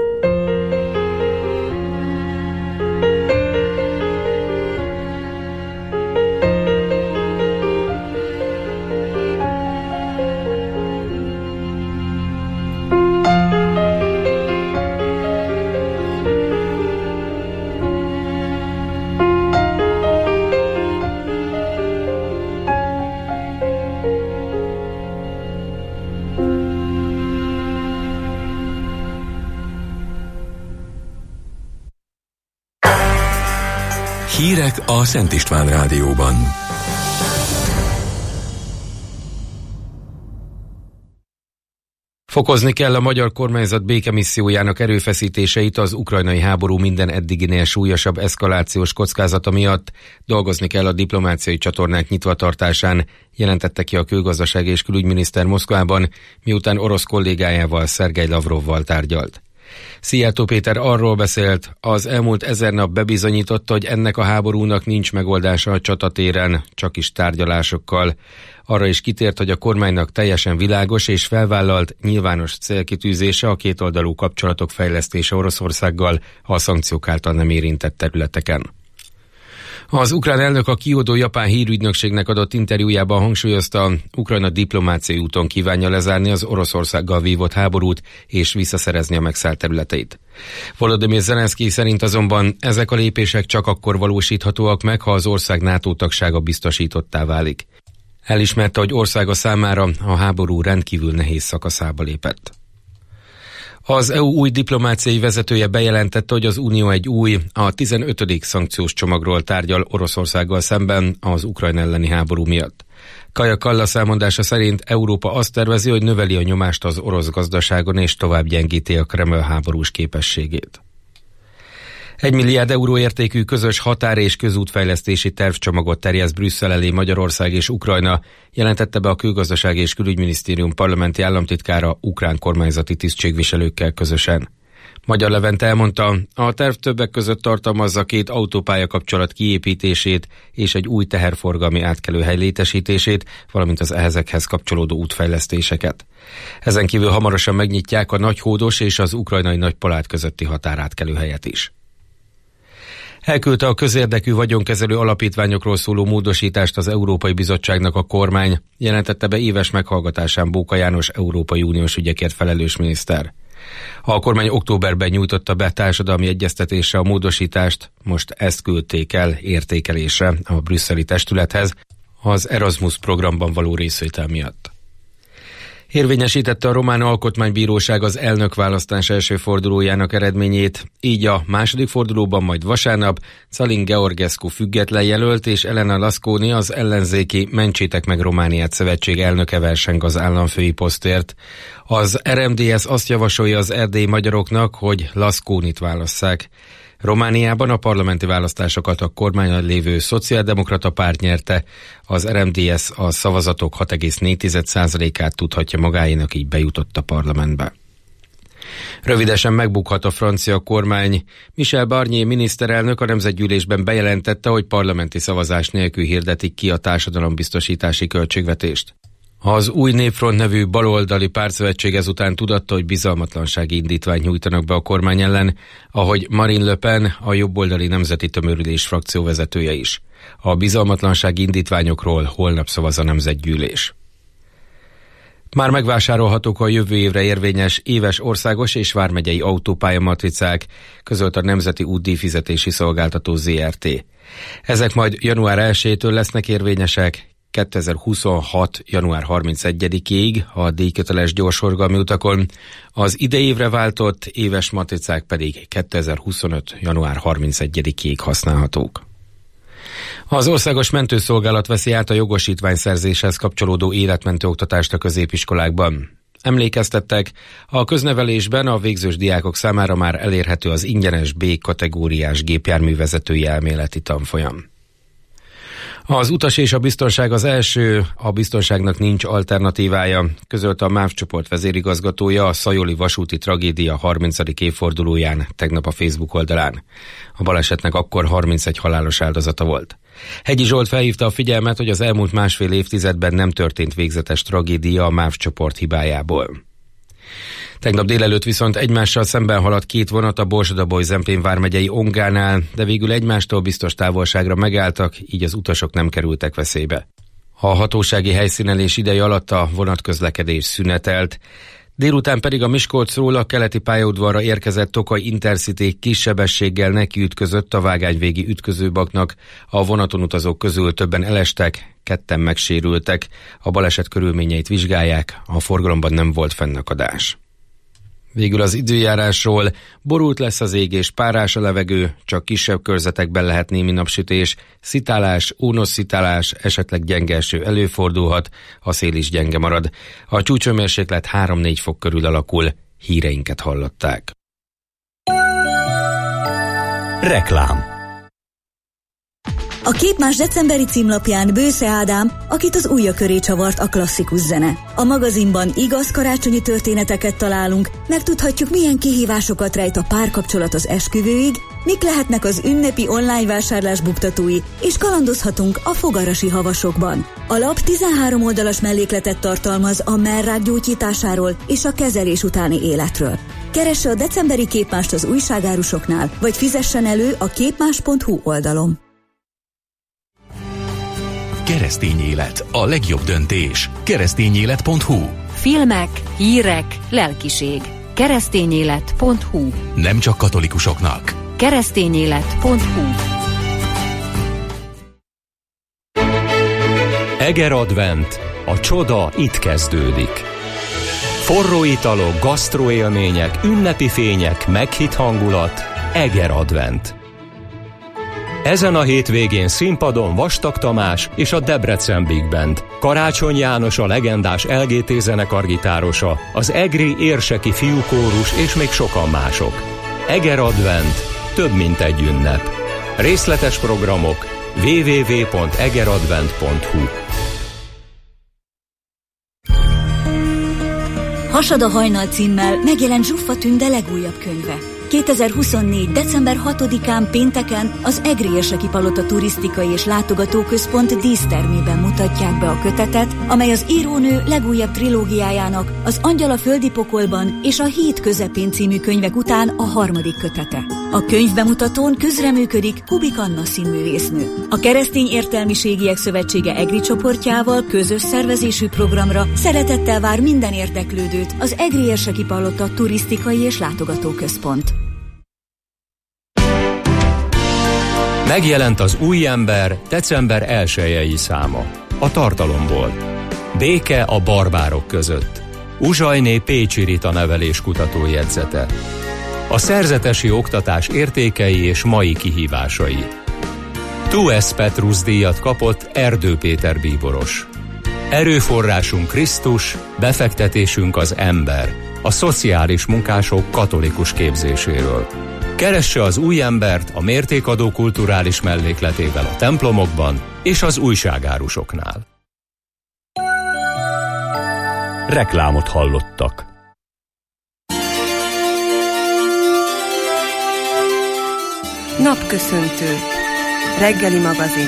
Hírek a Szent István Rádióban. Fokozni kell a magyar kormányzat békemissziójának erőfeszítéseit az ukrajnai háború minden eddiginél súlyosabb eszkalációs kockázata miatt. Dolgozni kell a diplomáciai csatornák nyitvatartásán, jelentette ki a külgazdaság és külügyminiszter Moszkvában, miután orosz kollégájával, Szergej Lavrovval tárgyalt. Szijjártó Péter arról beszélt, az elmúlt 1000 nap bebizonyította, hogy ennek a háborúnak nincs megoldása a csatatéren, csak is tárgyalásokkal. Arra is kitért, hogy a kormánynak teljesen világos és felvállalt nyilvános célkitűzése a kétoldalú kapcsolatok fejlesztése Oroszországgal a szankciók által nem érintett területeken. Az ukrán elnök a Kyodo japán hírügynökségnek adott interjújában hangsúlyozta, Ukrajna diplomáciai úton kívánja lezárni az Oroszországgal vívott háborút és visszaszerezni a megszállt területeit. Volodymyr Zelenszky szerint azonban ezek a lépések csak akkor valósíthatóak meg, ha az ország NATO tagsága biztosítottá válik. Elismerte, hogy országa számára a háború rendkívül nehéz szakaszába lépett. Az EU új diplomáciai vezetője bejelentette, hogy az Unió egy új, a 15. szankciós csomagról tárgyal Oroszországgal szemben az Ukrajna elleni háború miatt. Kaja Kallas elmondása szerint Európa azt tervezi, hogy növeli a nyomást az orosz gazdaságon és tovább gyengíti a Kreml háborús képességét. 1 milliárd euró értékű közös határ- és közútfejlesztési tervcsomagot terjeszt Brüsszel elé Magyarország és Ukrajna, jelentette be a Külgazdasági és Külügyminisztérium parlamenti államtitkára ukrán kormányzati tisztségviselőkkel közösen. Magyar Levente elmondta, a terv többek között tartalmazza 2 autópálya kapcsolat kiépítését és egy új teherforgalmi átkelőhely létesítését, valamint az ezekhez kapcsolódó útfejlesztéseket. Ezen kívül hamarosan megnyitják a Nagyhódos és az ukrajnai Nagypalát közötti határátkelőhelyet is. Elküldte a közérdekű vagyonkezelő alapítványokról szóló módosítást az Európai Bizottságnak a kormány, jelentette be éves meghallgatásán Bóka János Európai Uniós ügyekért felelős miniszter. A kormány októberben nyújtotta be társadalmi egyeztetésre a módosítást, most ezt küldték el értékelésre a brüsszeli testülethez az Erasmus programban való részvétel miatt. Érvényesítette a román alkotmánybíróság az elnökválasztás első fordulójának eredményét, így a második fordulóban majd vasárnap Calin Georgescu független jelölt és Elena Lasconi az ellenzéki Mentsétek meg Romániát szövetség elnöke verseng az államfői posztért. Az RMDSZ azt javasolja az erdélyi magyaroknak, hogy Lasconit válasszák. Romániában a parlamenti választásokat a kormányon lévő szociáldemokrata párt nyerte, az RMDSZ a szavazatok 6,4%-át tudhatja magáénak, így bejutott a parlamentbe. Rövidesen megbukhat a francia kormány. Michel Barnier miniszterelnök a nemzetgyűlésben bejelentette, hogy parlamenti szavazás nélkül hirdetik ki a társadalombiztosítási költségvetést. Az Új Népfront nevű baloldali pártszövetség ezután tudatta, hogy bizalmatlansági indítványt nyújtanak be a kormány ellen, ahogy Marine Le Pen, a jobboldali Nemzeti Tömörülés frakcióvezetője is. A bizalmatlansági indítványokról holnap szavaz a nemzetgyűlés. Már megvásárolhatók a jövő évre érvényes éves országos és vármegyei autópályamatricák, közölt a Nemzeti Útdíjfizetési Szolgáltató ZRT. Ezek majd január 1-től lesznek érvényesek, 2026. január 31-ig a díjköteles gyorsforgalmi utakon, az idei évre váltott éves matricák pedig 2025. január 31-ig használhatók. Az Országos Mentőszolgálat veszi át a jogosítványszerzéshez kapcsolódó életmentő oktatást a középiskolákban. Emlékeztettek, a köznevelésben a végzős diákok számára már elérhető az ingyenes B-kategóriás gépjárművezetői elméleti tanfolyam. Az utas és a biztonság az első, a biztonságnak nincs alternatívája, közölte a MÁV csoport vezérigazgatója a szajoli vasúti tragédia 30. évfordulóján tegnap a Facebook oldalán. A balesetnek akkor 31 halálos áldozata volt. Hegyi Zsolt felhívta a figyelmet, hogy az elmúlt másfél évtizedben nem történt végzetes tragédia a MÁV csoport hibájából. Tegnap délelőtt viszont egymással szemben haladt két vonat a Borsod-Abaúj-Zemplén vármegyei Ongánál, de végül egymástól biztos távolságra megálltak, így az utasok nem kerültek veszélybe. A hatósági helyszínelés ideje alatt a vonatközlekedés szünetelt, délután pedig a Miskolcról a keleti pályaudvarra érkezett Tokaj Intercity kis sebességgel nekiütközött a vágányvégi ütközőbaknak, a vonaton utazók közül többen elestek, ketten megsérültek, a baleset körülményeit vizsgálják, a forgalomban nem volt fennakadás. Végül az időjárásról: borult lesz az ég és párás a levegő, csak kisebb körzetekben lehet némi napsütés, szitálás, ónosszitálás, esetleg gyenge eső előfordulhat, a szél is gyenge marad. A csúcshőmérséklet 3-4 fok körül alakul. Híreinket hallották. Reklám. A Képmás decemberi címlapján Bősze Ádám, akit az ujja köré csavart a klasszikus zene. A magazinban igaz karácsonyi történeteket találunk, megtudhatjuk, milyen kihívásokat rejt a párkapcsolat az esküvőig, mik lehetnek az ünnepi online vásárlás buktatói, és kalandozhatunk a fogarasi havasokban. A lap 13 oldalas mellékletet tartalmaz a mellrák gyógyításáról és a kezelés utáni életről. Keresse a decemberi Képmást az újságárusoknál, vagy fizessen elő a képmás.hu oldalon. Keresztény élet, a legjobb döntés. Keresztényélet.hu. Filmek, hírek, lelkiség. Keresztényélet.hu. Nem csak katolikusoknak. Keresztényélet.hu. Eger Advent. A csoda itt kezdődik. Forró italok, gasztroélmények, ünnepi fények, meghitt hangulat. Eger Advent. Ezen a hétvégén színpadon Vastag Tamás és a Debrecen Big Band, Karácsony János a legendás LGT zenekargitárosa, az egri érseki fiúkórus és még sokan mások. Eger Advent, több mint egy ünnep. Részletes programok www.egeradvent.hu. Hasad a hajnal címmel megjelent Zsuffa Tünde legújabb könyve. 2024. december 6-án pénteken az Egri Érseki Palota Turisztikai és Látogatóközpont dísztermében mutatják be a kötetet, amely az írónő legújabb trilógiájának, az Angyal a földi pokolban és a Híd közepén című könyvek után a harmadik kötete. A könyvbemutatón közreműködik Kubik Anna színművésznő. A Keresztény Értelmiségiek Szövetsége EGRI csoportjával közös szervezésű programra szeretettel vár minden érdeklődőt az Egri Érseki Palota Turisztikai és Látogatóközpont. Megjelent az Új ember december 1-i száma. A tartalomból: Béke a barbárok között. Uzsajné Pécsi Rita nevelés kutatójegyzete. A szerzetesi oktatás értékei és mai kihívásai. Tues Petrus díjat kapott Erdő Péter bíboros. Erőforrásunk Krisztus, befektetésünk az ember. A szociális munkások katolikus képzéséről. Keresse az Új embert a mértékadó kulturális mellékletével a templomokban és az újságárusoknál. Reklámot hallottak. Napköszöntő. Reggeli magazin.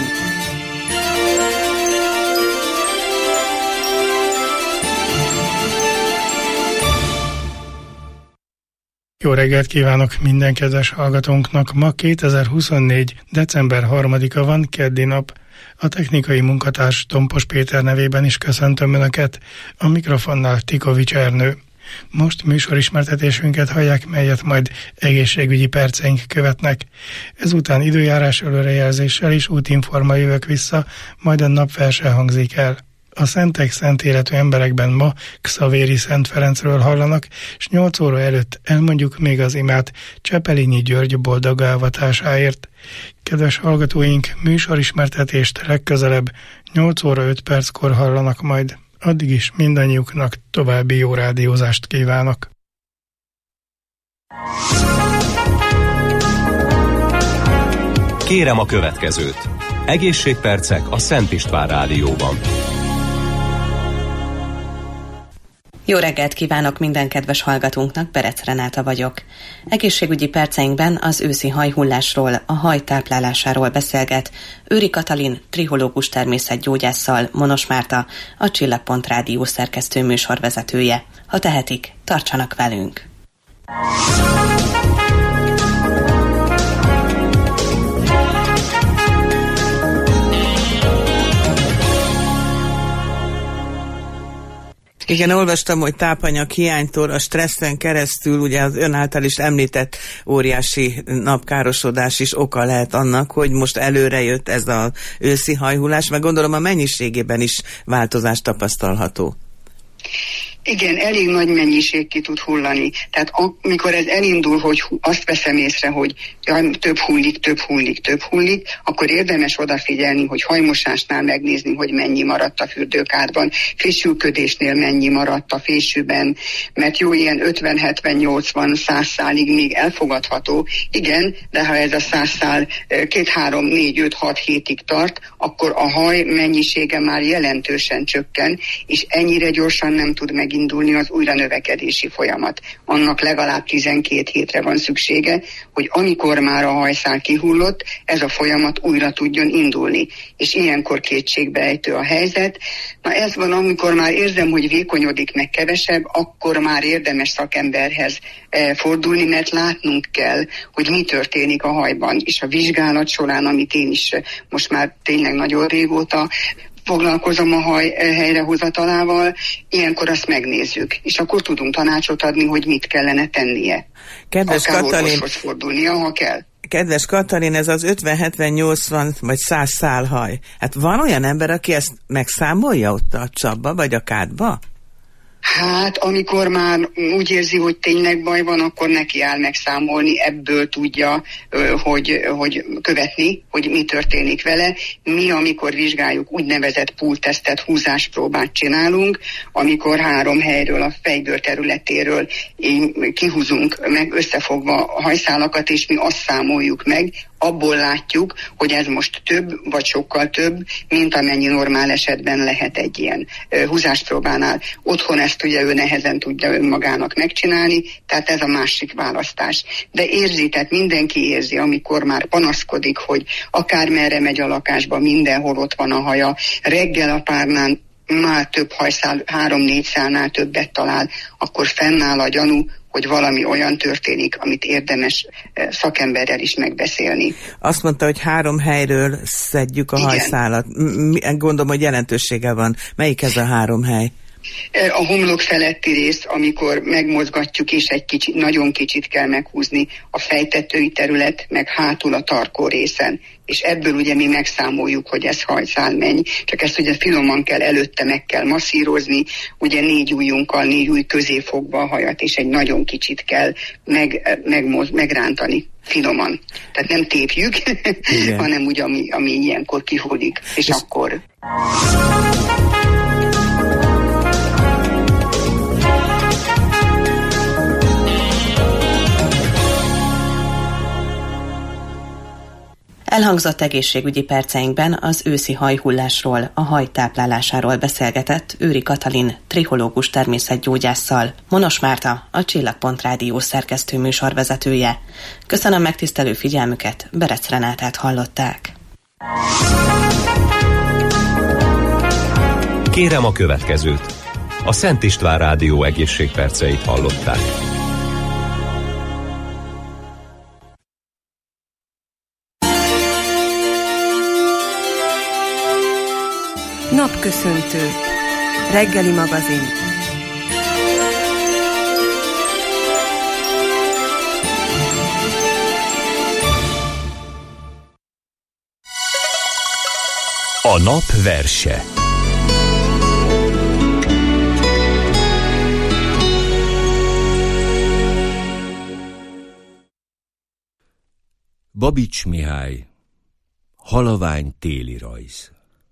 Jó reggelt kívánok minden kedves hallgatónknak! Ma 2024. december 3-a van, keddi nap. A technikai munkatárs Tompos Péter nevében is köszöntöm Önöket, a mikrofonnál Tikovics Ernő. Most műsorismertetésünket hallják, melyet majd egészségügyi perceink követnek. Ezután időjárás előrejelzéssel és útinforma jövök vissza, majd a napverse hangzik el. A szentek szent életű emberekben ma Xavéri Szent Ferencről hallanak, és 8 óra előtt elmondjuk még az imát Csepelényi György boldog ávatásáért. Kedves hallgatóink, műsorismertetést legközelebb 8 óra 5 perckor hallanak majd. Addig is mindannyiuknak további jó rádiózást kívánok. Kérem a következőt. Egészségpercek a Szent István Rádióban. Jó reggelt kívánok minden kedves hallgatónknak, Berec Renáta vagyok. Egészségügyi perceinkben az őszi hajhullásról, a haj táplálásáról beszélget Őri Katalin, trichológus természetgyógyásszal, Monos Márta, a Csillagpont Rádió szerkesztő műsorvezetője. Ha tehetik, tartsanak velünk! Igen, olvastam, hogy tápanyag hiánytól, a stresszen keresztül, ugye az ön által is említett óriási napkárosodás is oka lehet annak, hogy most előre jött ez az őszi hajhullás, meg gondolom a mennyiségében is változás tapasztalható. Igen, elég nagy mennyiség ki tud hullani. Tehát amikor ez elindul, hogy azt veszem észre, hogy több hullik, akkor érdemes odafigyelni, hogy hajmosásnál megnézni, hogy mennyi maradt a fürdőkádban, fésülködésnél mennyi maradt a fésűben, mert jó, ilyen 50-70-80-100 szálig még elfogadható. Igen, de ha ez a 100 szál 2-3-4-5-6 hétig tart, akkor a haj mennyisége már jelentősen csökken, és ennyire gyorsan nem tud megindulni az újranövekedési folyamat. Annak legalább 12 hétre van szüksége, hogy amikor már a hajszál kihullott, ez a folyamat újra tudjon indulni. És ilyenkor kétségbeejtő a helyzet. Na ez van, amikor már érzem, hogy vékonyodik meg kevesebb, akkor már érdemes szakemberhez fordulni, mert látnunk kell, hogy mi történik a hajban. És a vizsgálat során, amit én is most már tényleg nagyon régóta foglalkozom a haj helyrehozatalával, ilyenkor azt megnézzük, és akkor tudunk tanácsot adni, hogy mit kellene tennie. Kedves akár Katalin, orvoshoz fordulnia, ha kell. Kedves Katalin, ez az 50-70-80 vagy 100 szálhaj. Hát van olyan ember, aki ezt megszámolja ott a csapba, vagy a kádba? Hát, amikor már úgy érzi, hogy tényleg baj van, akkor neki áll megszámolni, ebből tudja, hogy követni, hogy mi történik vele. Mi, amikor vizsgáljuk, úgynevezett pull-tesztet, húzáspróbát csinálunk, amikor 3 helyről, a fejbőr területéről kihúzunk meg összefogva a hajszálakat, és mi azt számoljuk meg, abból látjuk, hogy ez most több, vagy sokkal több, mint amennyi normál esetben lehet egy ilyen húzáspróbánál. Otthon ezt ugye ő nehezen tudja önmagának megcsinálni, tehát ez a másik választás. De érzi, tehát mindenki érzi, amikor már panaszkodik, hogy akármerre megy a lakásba, mindenhol ott van a haja, reggel a párnán már több hajszál, 3-4 szálnál többet talál, akkor fennáll a gyanú, hogy valami olyan történik, amit érdemes szakemberrel is megbeszélni. Azt mondta, hogy 3 helyről szedjük a hajszálat. Gondolom, hogy jelentősége van. Melyik ez a 3 hely? A homlok feletti rész, amikor megmozgatjuk, és egy kicsit, nagyon kicsit kell meghúzni, a fejtetői terület, meg hátul a tarkó részen. És ebből ugye mi megszámoljuk, hogy ez hajszál mennyi. Csak ezt ugye finoman kell, előtte meg kell masszírozni, ugye 4 ujjunkkal, 4 ujj közé fogva a hajat, és egy nagyon kicsit kell megrántani finoman. Tehát nem tépjük, hanem úgy, ami ilyenkor kihullik. És akkor... Elhangzott egészségügyi perceinkben az őszi hajhullásról, a haj táplálásáról beszélgetett Őri Katalin, trichológus természetgyógyásszal, Monos Márta, a Csillagpont Rádió szerkesztő műsorvezetője. Köszönöm megtisztelő figyelmüket, Berec Renátát hallották. Kérem a következőt. A Szent István Rádió egészségperceit hallották. Napköszöntő. Reggeli magazin. A nap verse. Babics Mihály. Halavány téli rajz.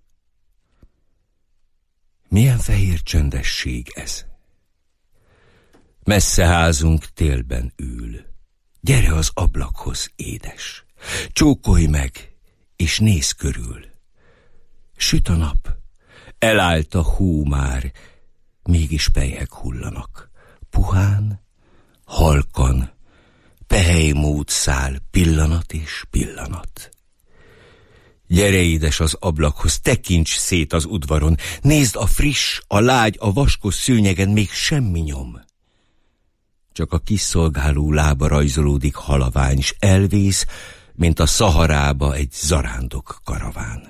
Milyen fehér csöndesség ez. Messze házunk télben ül. Gyere az ablakhoz, édes. Csókolj meg, és nézz körül. Süt a nap, elállt a hó már, mégis pelyhek hullanak. Puhán, halkan, pehelymód száll pillanat és pillanat. Gyere, édes, az ablakhoz, tekints szét az udvaron, nézd a friss, a lágy, a vaskos szőnyegen még semmi nyom. Csak a kiszolgáló lába rajzolódik halavány, s elvész, mint a Szaharába egy zarándok karaván.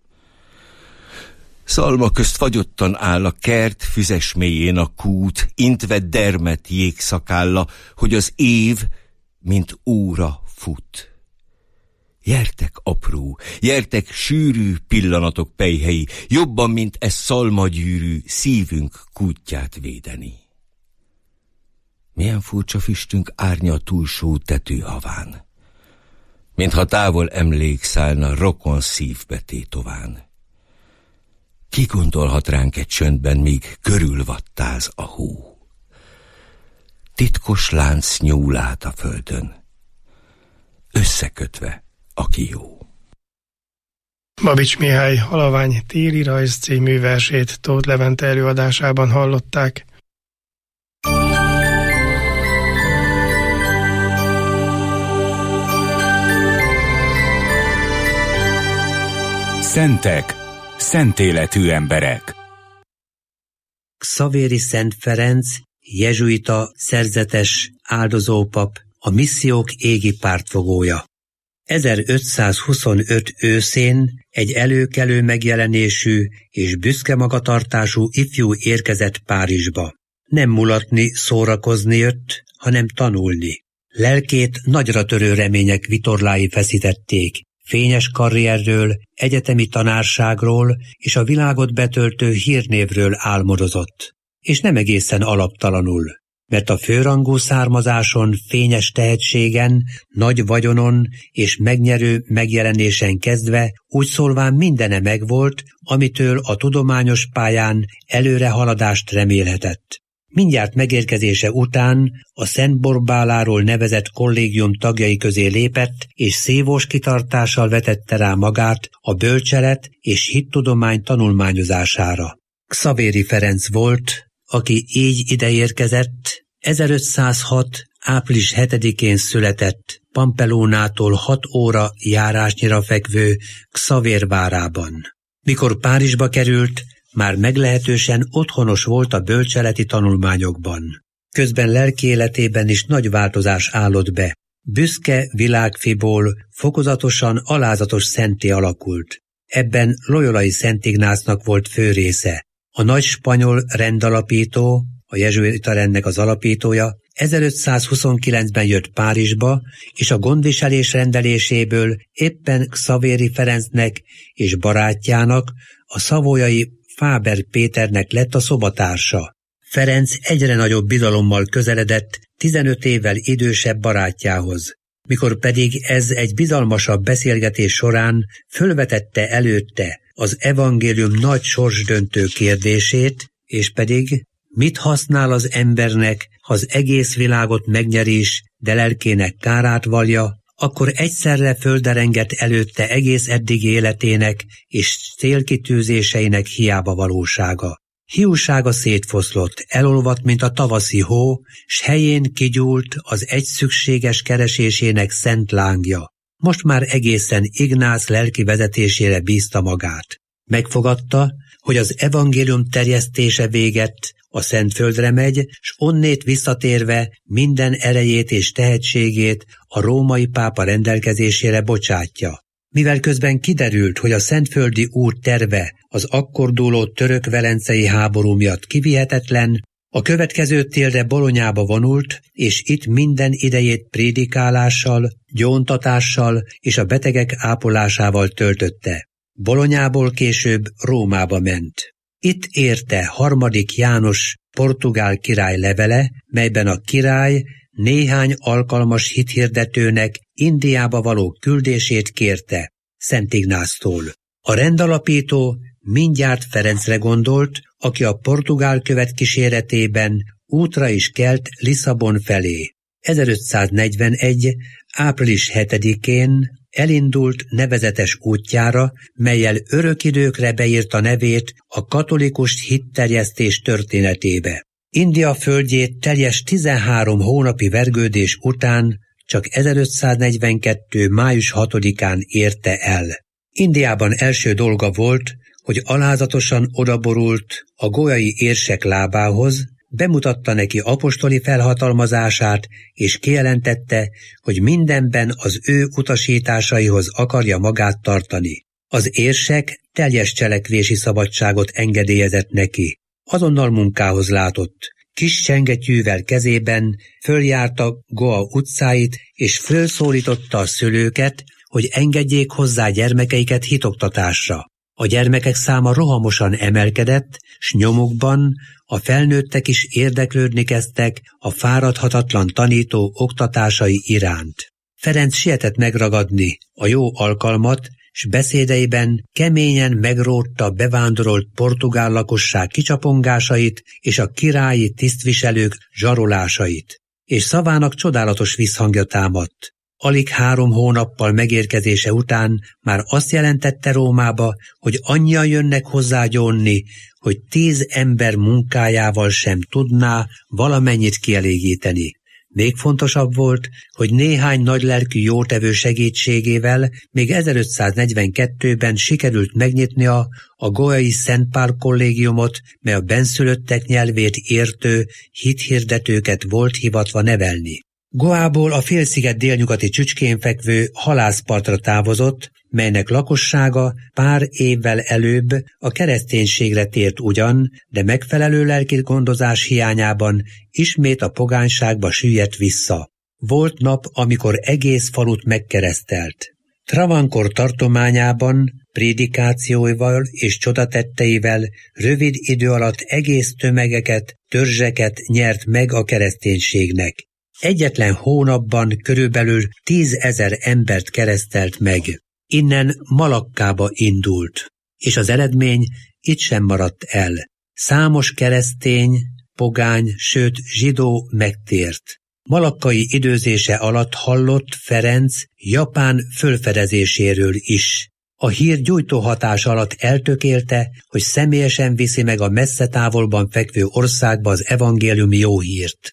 Szalma közt fagyottan áll a kert, füzes mélyén a kút, intve dermet jégszakálla, hogy az év, mint óra fut. Jertek apró, jertek sűrű pillanatok pelyhei, jobban, mint ez szalmagyűrű, szívünk kútját védeni. Milyen furcsa füstünk árnya a túlsó tetőhaván, mintha távol emlék szállna rokon szívbe tétován. Ki gondolhat ránk egy csöndben, míg körülvattáz a hó? Titkos lánc nyúl át a földön, összekötve, aki jó. Babics Mihály Halavány téli rajz című versét Tóth Levente előadásában hallották. Szentek, szentéletű emberek. Xavéri Szent Ferenc, jezsuita, szerzetes, áldozópap, a missziók égi pártfogója. 1525 őszén egy előkelő megjelenésű és büszke magatartású ifjú érkezett Párizsba. Nem mulatni, szórakozni jött, hanem tanulni. Lelkét nagyra törő remények vitorlái feszítették. Fényes karrierről, egyetemi tanárságról és a világot betöltő hírnévről álmodozott. És nem egészen alaptalanul, mert a főrangú származáson, fényes tehetségen, nagy vagyonon és megnyerő megjelenésen kezdve úgy szólván mindene megvolt, amitől a tudományos pályán előrehaladást remélhetett. Mindjárt megérkezése után a Szent Borbáláról nevezett kollégium tagjai közé lépett, és szívós kitartással vetette rá magát a bölcselet és hittudomány tanulmányozására. Xavéri Ferenc volt, aki így ideérkezett, 1506. április 7-én született, Pampelónától 6 óra járásnyira fekvő Xavér várában. Mikor Párizsba került, már meglehetősen otthonos volt a bölcseleti tanulmányokban. Közben lelki életében is nagy változás állott be. Büszke világfiból fokozatosan alázatos szenté alakult. Ebben loyolai Szent Ignácnak volt fő része. A nagy spanyol rendalapító, a jezsuita rendnek az alapítója, 1529-ben jött Párizsba, és a gondviselés rendeléséből éppen Xavéri Ferencnek és barátjának, a szavoyai Fáber Péternek lett a szobatársa. Ferenc egyre nagyobb bizalommal közeledett 15 évvel idősebb barátjához. Mikor pedig ez egy bizalmasabb beszélgetés során fölvetette előtte az evangélium nagy sorsdöntő kérdését, és pedig mit használ az embernek, ha az egész világot megnyerés, de lelkének kárát vallja, akkor egyszerre földerengett előtte egész eddigi életének és célkitűzéseinek hiába valósága. Hiúsága szétfoszlott, elolvadt, mint a tavaszi hó, s helyén kigyúlt az egy szükséges keresésének szent lángja. Most már egészen Ignác lelki vezetésére bízta magát. Megfogadta, hogy az evangélium terjesztése véget, a Szentföldre megy, s onnét visszatérve minden erejét és tehetségét a római pápa rendelkezésére bocsátja. Mivel közben kiderült, hogy a szentföldi úr terve az akkor dúló török-velencei háború miatt kivihetetlen, a következő télre Bolonyába vonult, és itt minden idejét prédikálással, gyóntatással és a betegek ápolásával töltötte. Bolonyából később Rómába ment. Itt érte harmadik János portugál király levele, melyben a király néhány alkalmas hithirdetőnek Indiába való küldését kérte Szent Ignáctól. A rendalapító mindjárt Ferencre gondolt, aki a portugál követ kíséretében útra is kelt Lisszabon felé. 1541. április 7-én elindult nevezetes útjára, mellyel örök időkre beírta nevét a katolikus hitterjesztés történetébe. India földjét teljes 13 hónapi vergődés után csak 1542. május 6-án érte el. Indiában első dolga volt, hogy alázatosan odaborult a golyai érsek lábához, bemutatta neki apostoli felhatalmazását, és kijelentette, hogy mindenben az ő utasításaihoz akarja magát tartani. Az érsek teljes cselekvési szabadságot engedélyezett neki. Azonnal munkához látott. Kis csengetyűvel kezében följárta Goa utcáit, és fölszólította a szülőket, hogy engedjék hozzá gyermekeiket hitoktatásra. A gyermekek száma rohamosan emelkedett, s nyomukban a felnőttek is érdeklődni kezdtek a fáradhatatlan tanító oktatásai iránt. Ferenc sietett megragadni a jó alkalmat, s beszédeiben keményen megrótta bevándorolt portugál lakosság kicsapongásait és a királyi tisztviselők zsarolásait, és szavának csodálatos visszhangja támadt. Alig 3 hónappal megérkezése után már azt jelentette Rómába, hogy annyian jönnek hozzá gyónni, hogy 10 ember munkájával sem tudná valamennyit kielégíteni. Még fontosabb volt, hogy néhány nagylelkű jótevő segítségével még 1542-ben sikerült megnyitnia a goai Szent Pál kollégiumot, mely a bennszülöttek nyelvét értő hithirdetőket volt hivatva nevelni. Goából a félsziget délnyugati csücskén fekvő halászpartra távozott, melynek lakossága pár évvel előbb a kereszténységre tért ugyan, de megfelelő lelki gondozás hiányában ismét a pogányságba süllyedt vissza. Volt nap, amikor egész falut megkeresztelt. Travancore tartományában prédikációival és csodatetteivel rövid idő alatt egész tömegeket, törzseket nyert meg a kereszténységnek. Egyetlen hónapban körülbelül 10 000 embert keresztelt meg. Innen Malakkába indult, és az eredmény itt sem maradt el. Számos keresztény, pogány, sőt zsidó megtért. Malakkai időzése alatt hallott Ferenc Japán fölfedezéséről is. A hír gyújtó hatás alatt eltökélte, hogy személyesen viszi meg a messze távolban fekvő országba az evangéliumi jó hírt.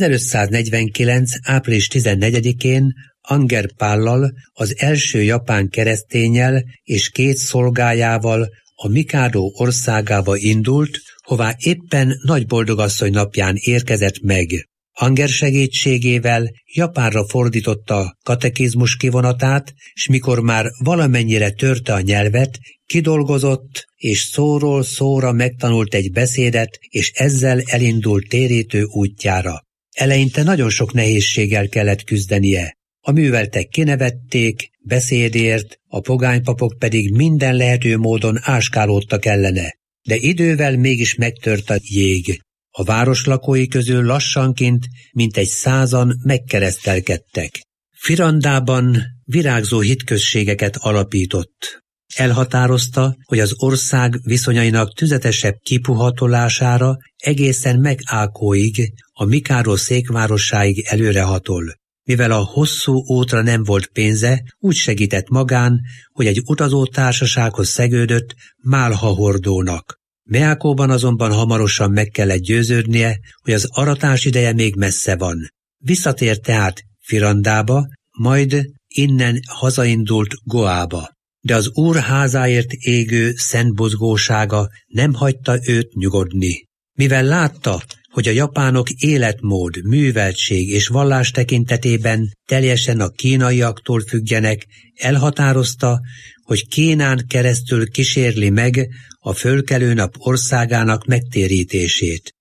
1549. április 14-én Anger Pállal, az első japán kereszténnyel és 2 szolgájával a Mikádó országába indult, hová éppen Nagyboldogasszony napján érkezett meg. Anger segítségével japánra fordította katekizmus kivonatát, s mikor már valamennyire törte a nyelvet, kidolgozott és szóról szóra megtanult egy beszédet, és ezzel elindult térítő útjára. Eleinte nagyon sok nehézséggel kellett küzdenie. A műveltek kinevették, beszédért, a pogánypapok pedig minden lehető módon áskálódtak ellene. De idővel mégis megtört a jég. A város lakói közül lassanként mintegy 100-an megkeresztelkedtek. Firandában virágzó hitközségeket alapított. Elhatározta, hogy az ország viszonyainak tüzetesebb kipuhatolására egészen Megákóig, a Mikáró székvárosáig előrehatol. Mivel a hosszú útra nem volt pénze, úgy segített magán, hogy egy utazó társasághoz szegődött Málha hordónak. Meákóban azonban hamarosan meg kellett győződnie, hogy az aratás ideje még messze van. Visszatért tehát Firandába, majd innen hazaindult Goába. De az úr házáért égő szent buzgósága nem hagyta őt nyugodni. Mivel látta, hogy a japánok életmód, műveltség és vallás tekintetében teljesen a kínaiaktól függenek, elhatározta, hogy Kínán keresztül kísérli meg a fölkelő nap országának megtérítését.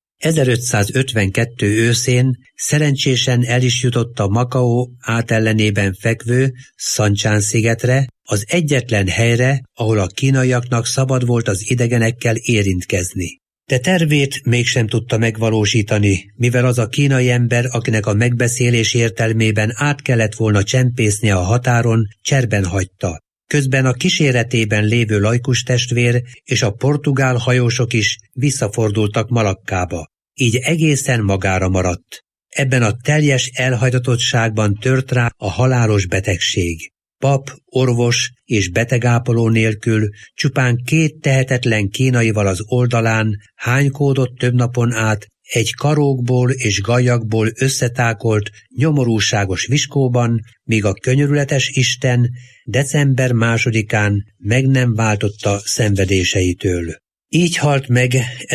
1552 őszén szerencsésen el is jutott a Makao átellenében fekvő Szancsán-szigetre, az egyetlen helyre, ahol a kínaiaknak szabad volt az idegenekkel érintkezni. De tervét mégsem tudta megvalósítani, mivel az a kínai ember, akinek a megbeszélés értelmében át kellett volna csempésznie a határon, cserben hagyta. Közben a kíséretében lévő laikus testvér és a portugál hajósok is visszafordultak Malakkába. Így egészen magára maradt. Ebben a teljes elhagyatottságban tört rá a halálos betegség. Pap, orvos és betegápoló nélkül csupán 2 tehetetlen kínaival az oldalán hánykódott több napon át egy karókból és gallyakból összetákolt, nyomorúságos viskóban, míg a könyörületes Isten december 2-án meg nem váltotta szenvedéseitől. Így halt meg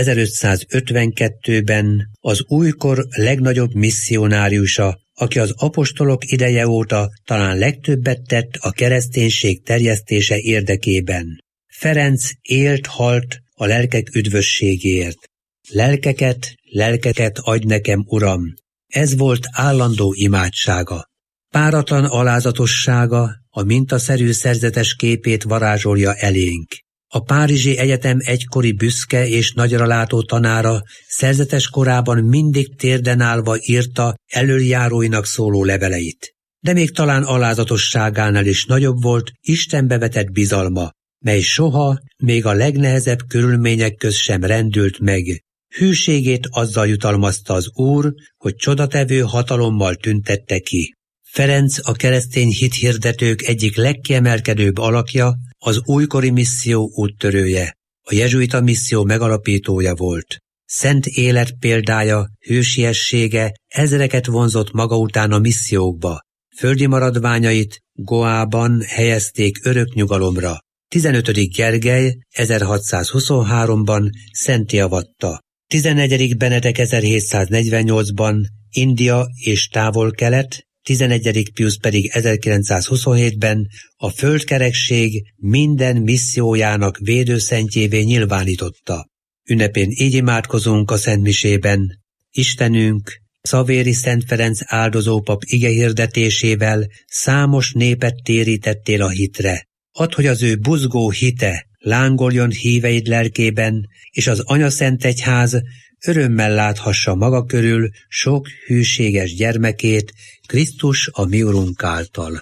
1552-ben az újkor legnagyobb misszionáriusa, aki az apostolok ideje óta talán legtöbbet tett a kereszténység terjesztése érdekében. Ferenc élt-halt a lelkek üdvösségéért. Lelkeket adj nekem, Uram! Ez volt állandó imádsága. Páratlan alázatossága a mintaszerű szerzetes képét varázsolja elénk. A Párizsi Egyetem egykori büszke és nagyralátó tanára szerzetes korában mindig térden állva írta elöljáróinak szóló leveleit. De még talán alázatosságánál is nagyobb volt Istenbe vetett bizalma, mely soha, még a legnehezebb körülmények közt sem rendült meg. Hűségét azzal jutalmazta az Úr, hogy csodatevő hatalommal tüntette ki. Ferenc a keresztény hithirdetők egyik legkiemelkedőbb alakja, az újkori misszió úttörője, a jezsuita misszió megalapítója volt. Szent élet példája, hősiessége ezreket vonzott maga után a missziókba. Földi maradványait Goában helyezték örök nyugalomra. 15. Gergely 1623-ban szentté avatta. 11. Benedek 1748-ban India és Távol-Kelet, 11. Pius pedig 1927-ben a földkerekség minden missziójának védőszentjévé nyilvánította. Ünnepén így imádkozunk a szentmisében. Istenünk, Szavéri Szent Ferenc áldozópap igehirdetésével számos népet térítettél a hitre. Add, hogy az ő buzgó hite lángoljon híveid lelkében, és az Anyaszentegyház örömmel láthassa maga körül sok hűséges gyermekét, Krisztus a mi Urunk által.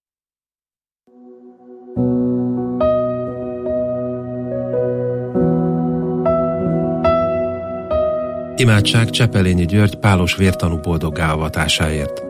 Imádság Csepelényi György pálos vértanú boldoggá avatásáért.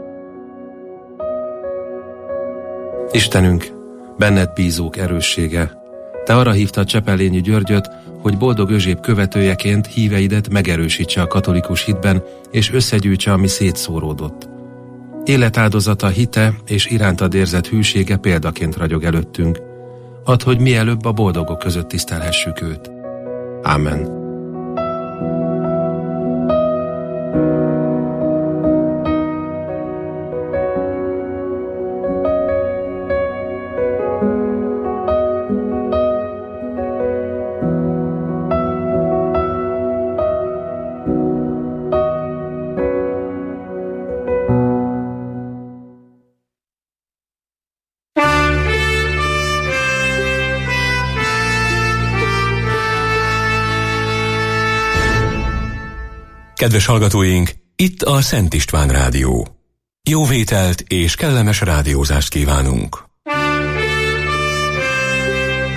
Istenünk, benned bízók erőssége, te arra hívtad Csepelényi Györgyöt, hogy boldog Özséb követőjeként híveidet megerősítse a katolikus hitben, és összegyűjtse, ami szétszóródott. Életáldozata, hite és irántad érzett hűsége példaként ragyog előttünk. Add, hogy mielőbb a boldogok között tisztelhessük őt. Ámen. Kedves hallgatóink, itt a Szent István Rádió. Jó vételt és kellemes rádiózást kívánunk!